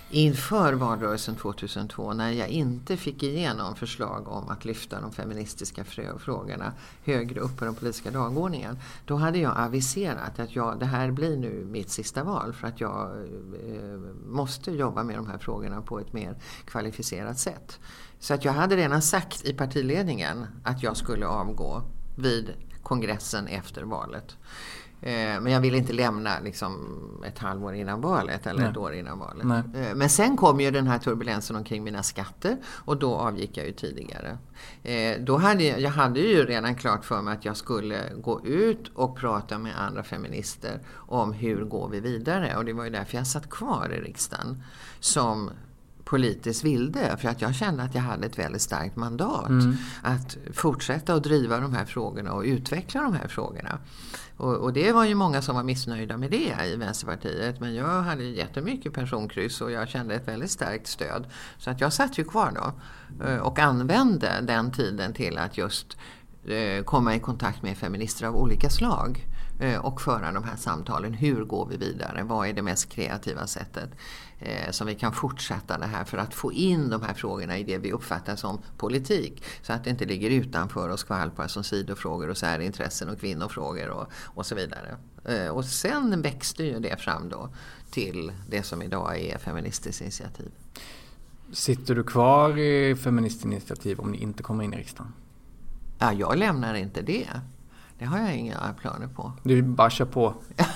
inför valrörelsen 2002, när jag inte fick igenom förslag om att lyfta de feministiska frågorna högre upp på den politiska dagordningen, då hade jag aviserat att det här blir nu mitt sista val, för att jag måste jobba med de här frågorna på ett mer kvalificerat sätt. Så att jag hade redan sagt i partiledningen att jag skulle avgå vid kongressen efter valet. Men jag ville inte lämna liksom ett halvår innan valet eller ett år innan valet. Men sen kom ju den här turbulensen omkring mina skatter, och då avgick jag ju tidigare. Jag hade ju redan klart för mig att jag skulle gå ut och prata med andra feminister om hur går vi vidare. Och det var ju därför jag satt kvar i riksdagen som politiskt vilde, för att jag kände att jag hade ett väldigt starkt mandat att fortsätta att driva de här frågorna och utveckla de här frågorna. Och det var ju många som var missnöjda med det i Vänsterpartiet, men jag hade jättemycket personkryss och jag kände ett väldigt starkt stöd. Så att jag satt ju kvar då och använde den tiden till att just komma i kontakt med feminister av olika slag och föra de här samtalen. Hur går vi vidare? Vad är det mest kreativa sättet som vi kan fortsätta det här för att få in de här frågorna i det vi uppfattar som politik, så att det inte ligger utanför och skvalpar som sidofrågor och särintressen och kvinnofrågor och så vidare. Och sen växte ju det fram då till det som idag är Feministiskt initiativ. Sitter du kvar i Feministiskt initiativ om ni inte kommer in i riksdagen? Ja, jag lämnar inte det. Det har jag inga planer på. Du bara kör på.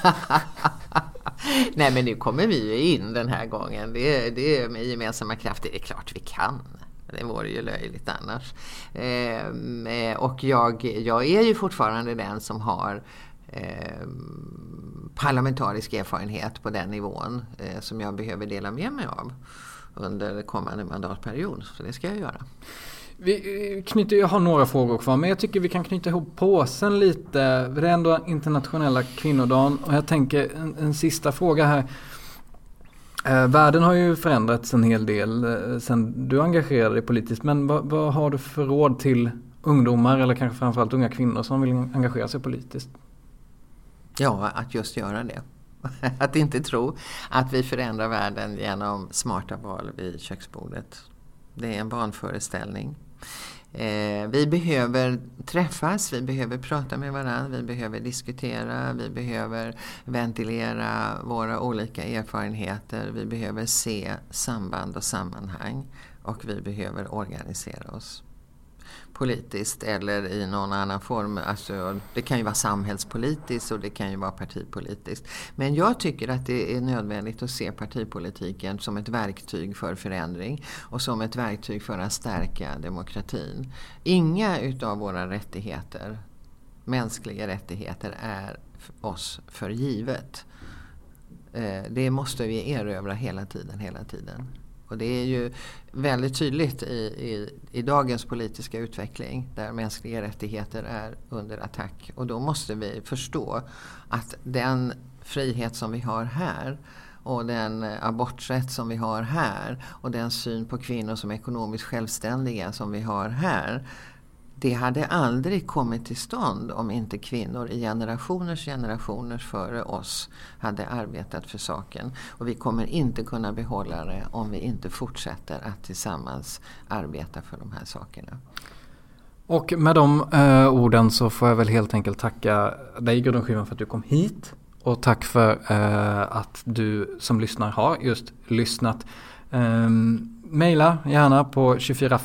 Nej, men nu kommer vi ju in den här gången. Det är med gemensamma krafter. Det är klart vi kan. Det vore ju löjligt annars. Och jag är ju fortfarande den som har parlamentarisk erfarenhet på den nivån som jag behöver dela med mig av under kommande mandatperiod. Så det ska jag göra. Jag har några frågor kvar, men jag tycker vi kan knyta ihop påsen lite. Det är ändå internationella kvinnodagen, och jag tänker en sista fråga här. Världen har ju förändrats en hel del sen du engagerade dig politiskt, men vad har du för råd till ungdomar, eller kanske framförallt unga kvinnor som vill engagera sig politiskt? Ja, att just göra det. Att inte tro att vi förändrar världen genom smarta val vid köksbordet. Det är en vanföreställning. Vi behöver träffas, vi behöver prata med varandra, vi behöver diskutera, vi behöver ventilera våra olika erfarenheter, vi behöver se samband och sammanhang, och vi behöver organisera oss politiskt eller i någon annan form. Alltså, det kan ju vara samhällspolitiskt och det kan ju vara partipolitiskt. Men jag tycker att det är nödvändigt att se partipolitiken som ett verktyg för förändring och som ett verktyg för att stärka demokratin. Inga utav våra rättigheter, mänskliga rättigheter, är oss för givet. Det måste vi erövra hela tiden. Och det är ju väldigt tydligt i dagens politiska utveckling där mänskliga rättigheter är under attack. Och då måste vi förstå att den frihet som vi har här och den aborträtt som vi har här och den syn på kvinnor som ekonomiskt självständiga som vi har här, det hade aldrig kommit till stånd om inte kvinnor i generationer före oss hade arbetat för saken. Och vi kommer inte kunna behålla det om vi inte fortsätter att tillsammans arbeta för de här sakerna. Och med de orden så får jag väl helt enkelt tacka dig, Gudrun Schyman, för att du kom hit. Och tack för att du som lyssnar har just lyssnat. Maila gärna på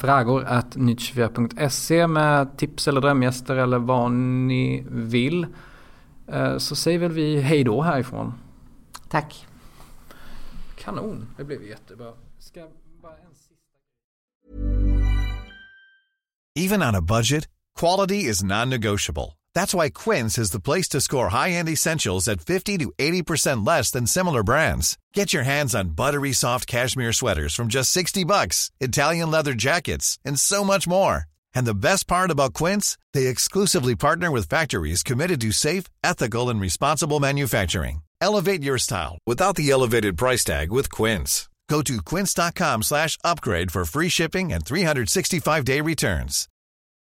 24fragor@nytt24.se med tips eller drömgäster eller vad ni vill. Så säger väl vi hej då härifrån. Tack. Kanon, det blev jättebra. Ska bara en sista... Even on a budget, quality is non-negotiable. That's why Quince is the place to score high-end essentials at 50 to 80% less than similar brands. Get your hands on buttery soft cashmere sweaters from just $60, Italian leather jackets, and so much more. And the best part about Quince, they exclusively partner with factories committed to safe, ethical, and responsible manufacturing. Elevate your style without the elevated price tag with Quince. Go to quince.com/upgrade for free shipping and 365-day returns.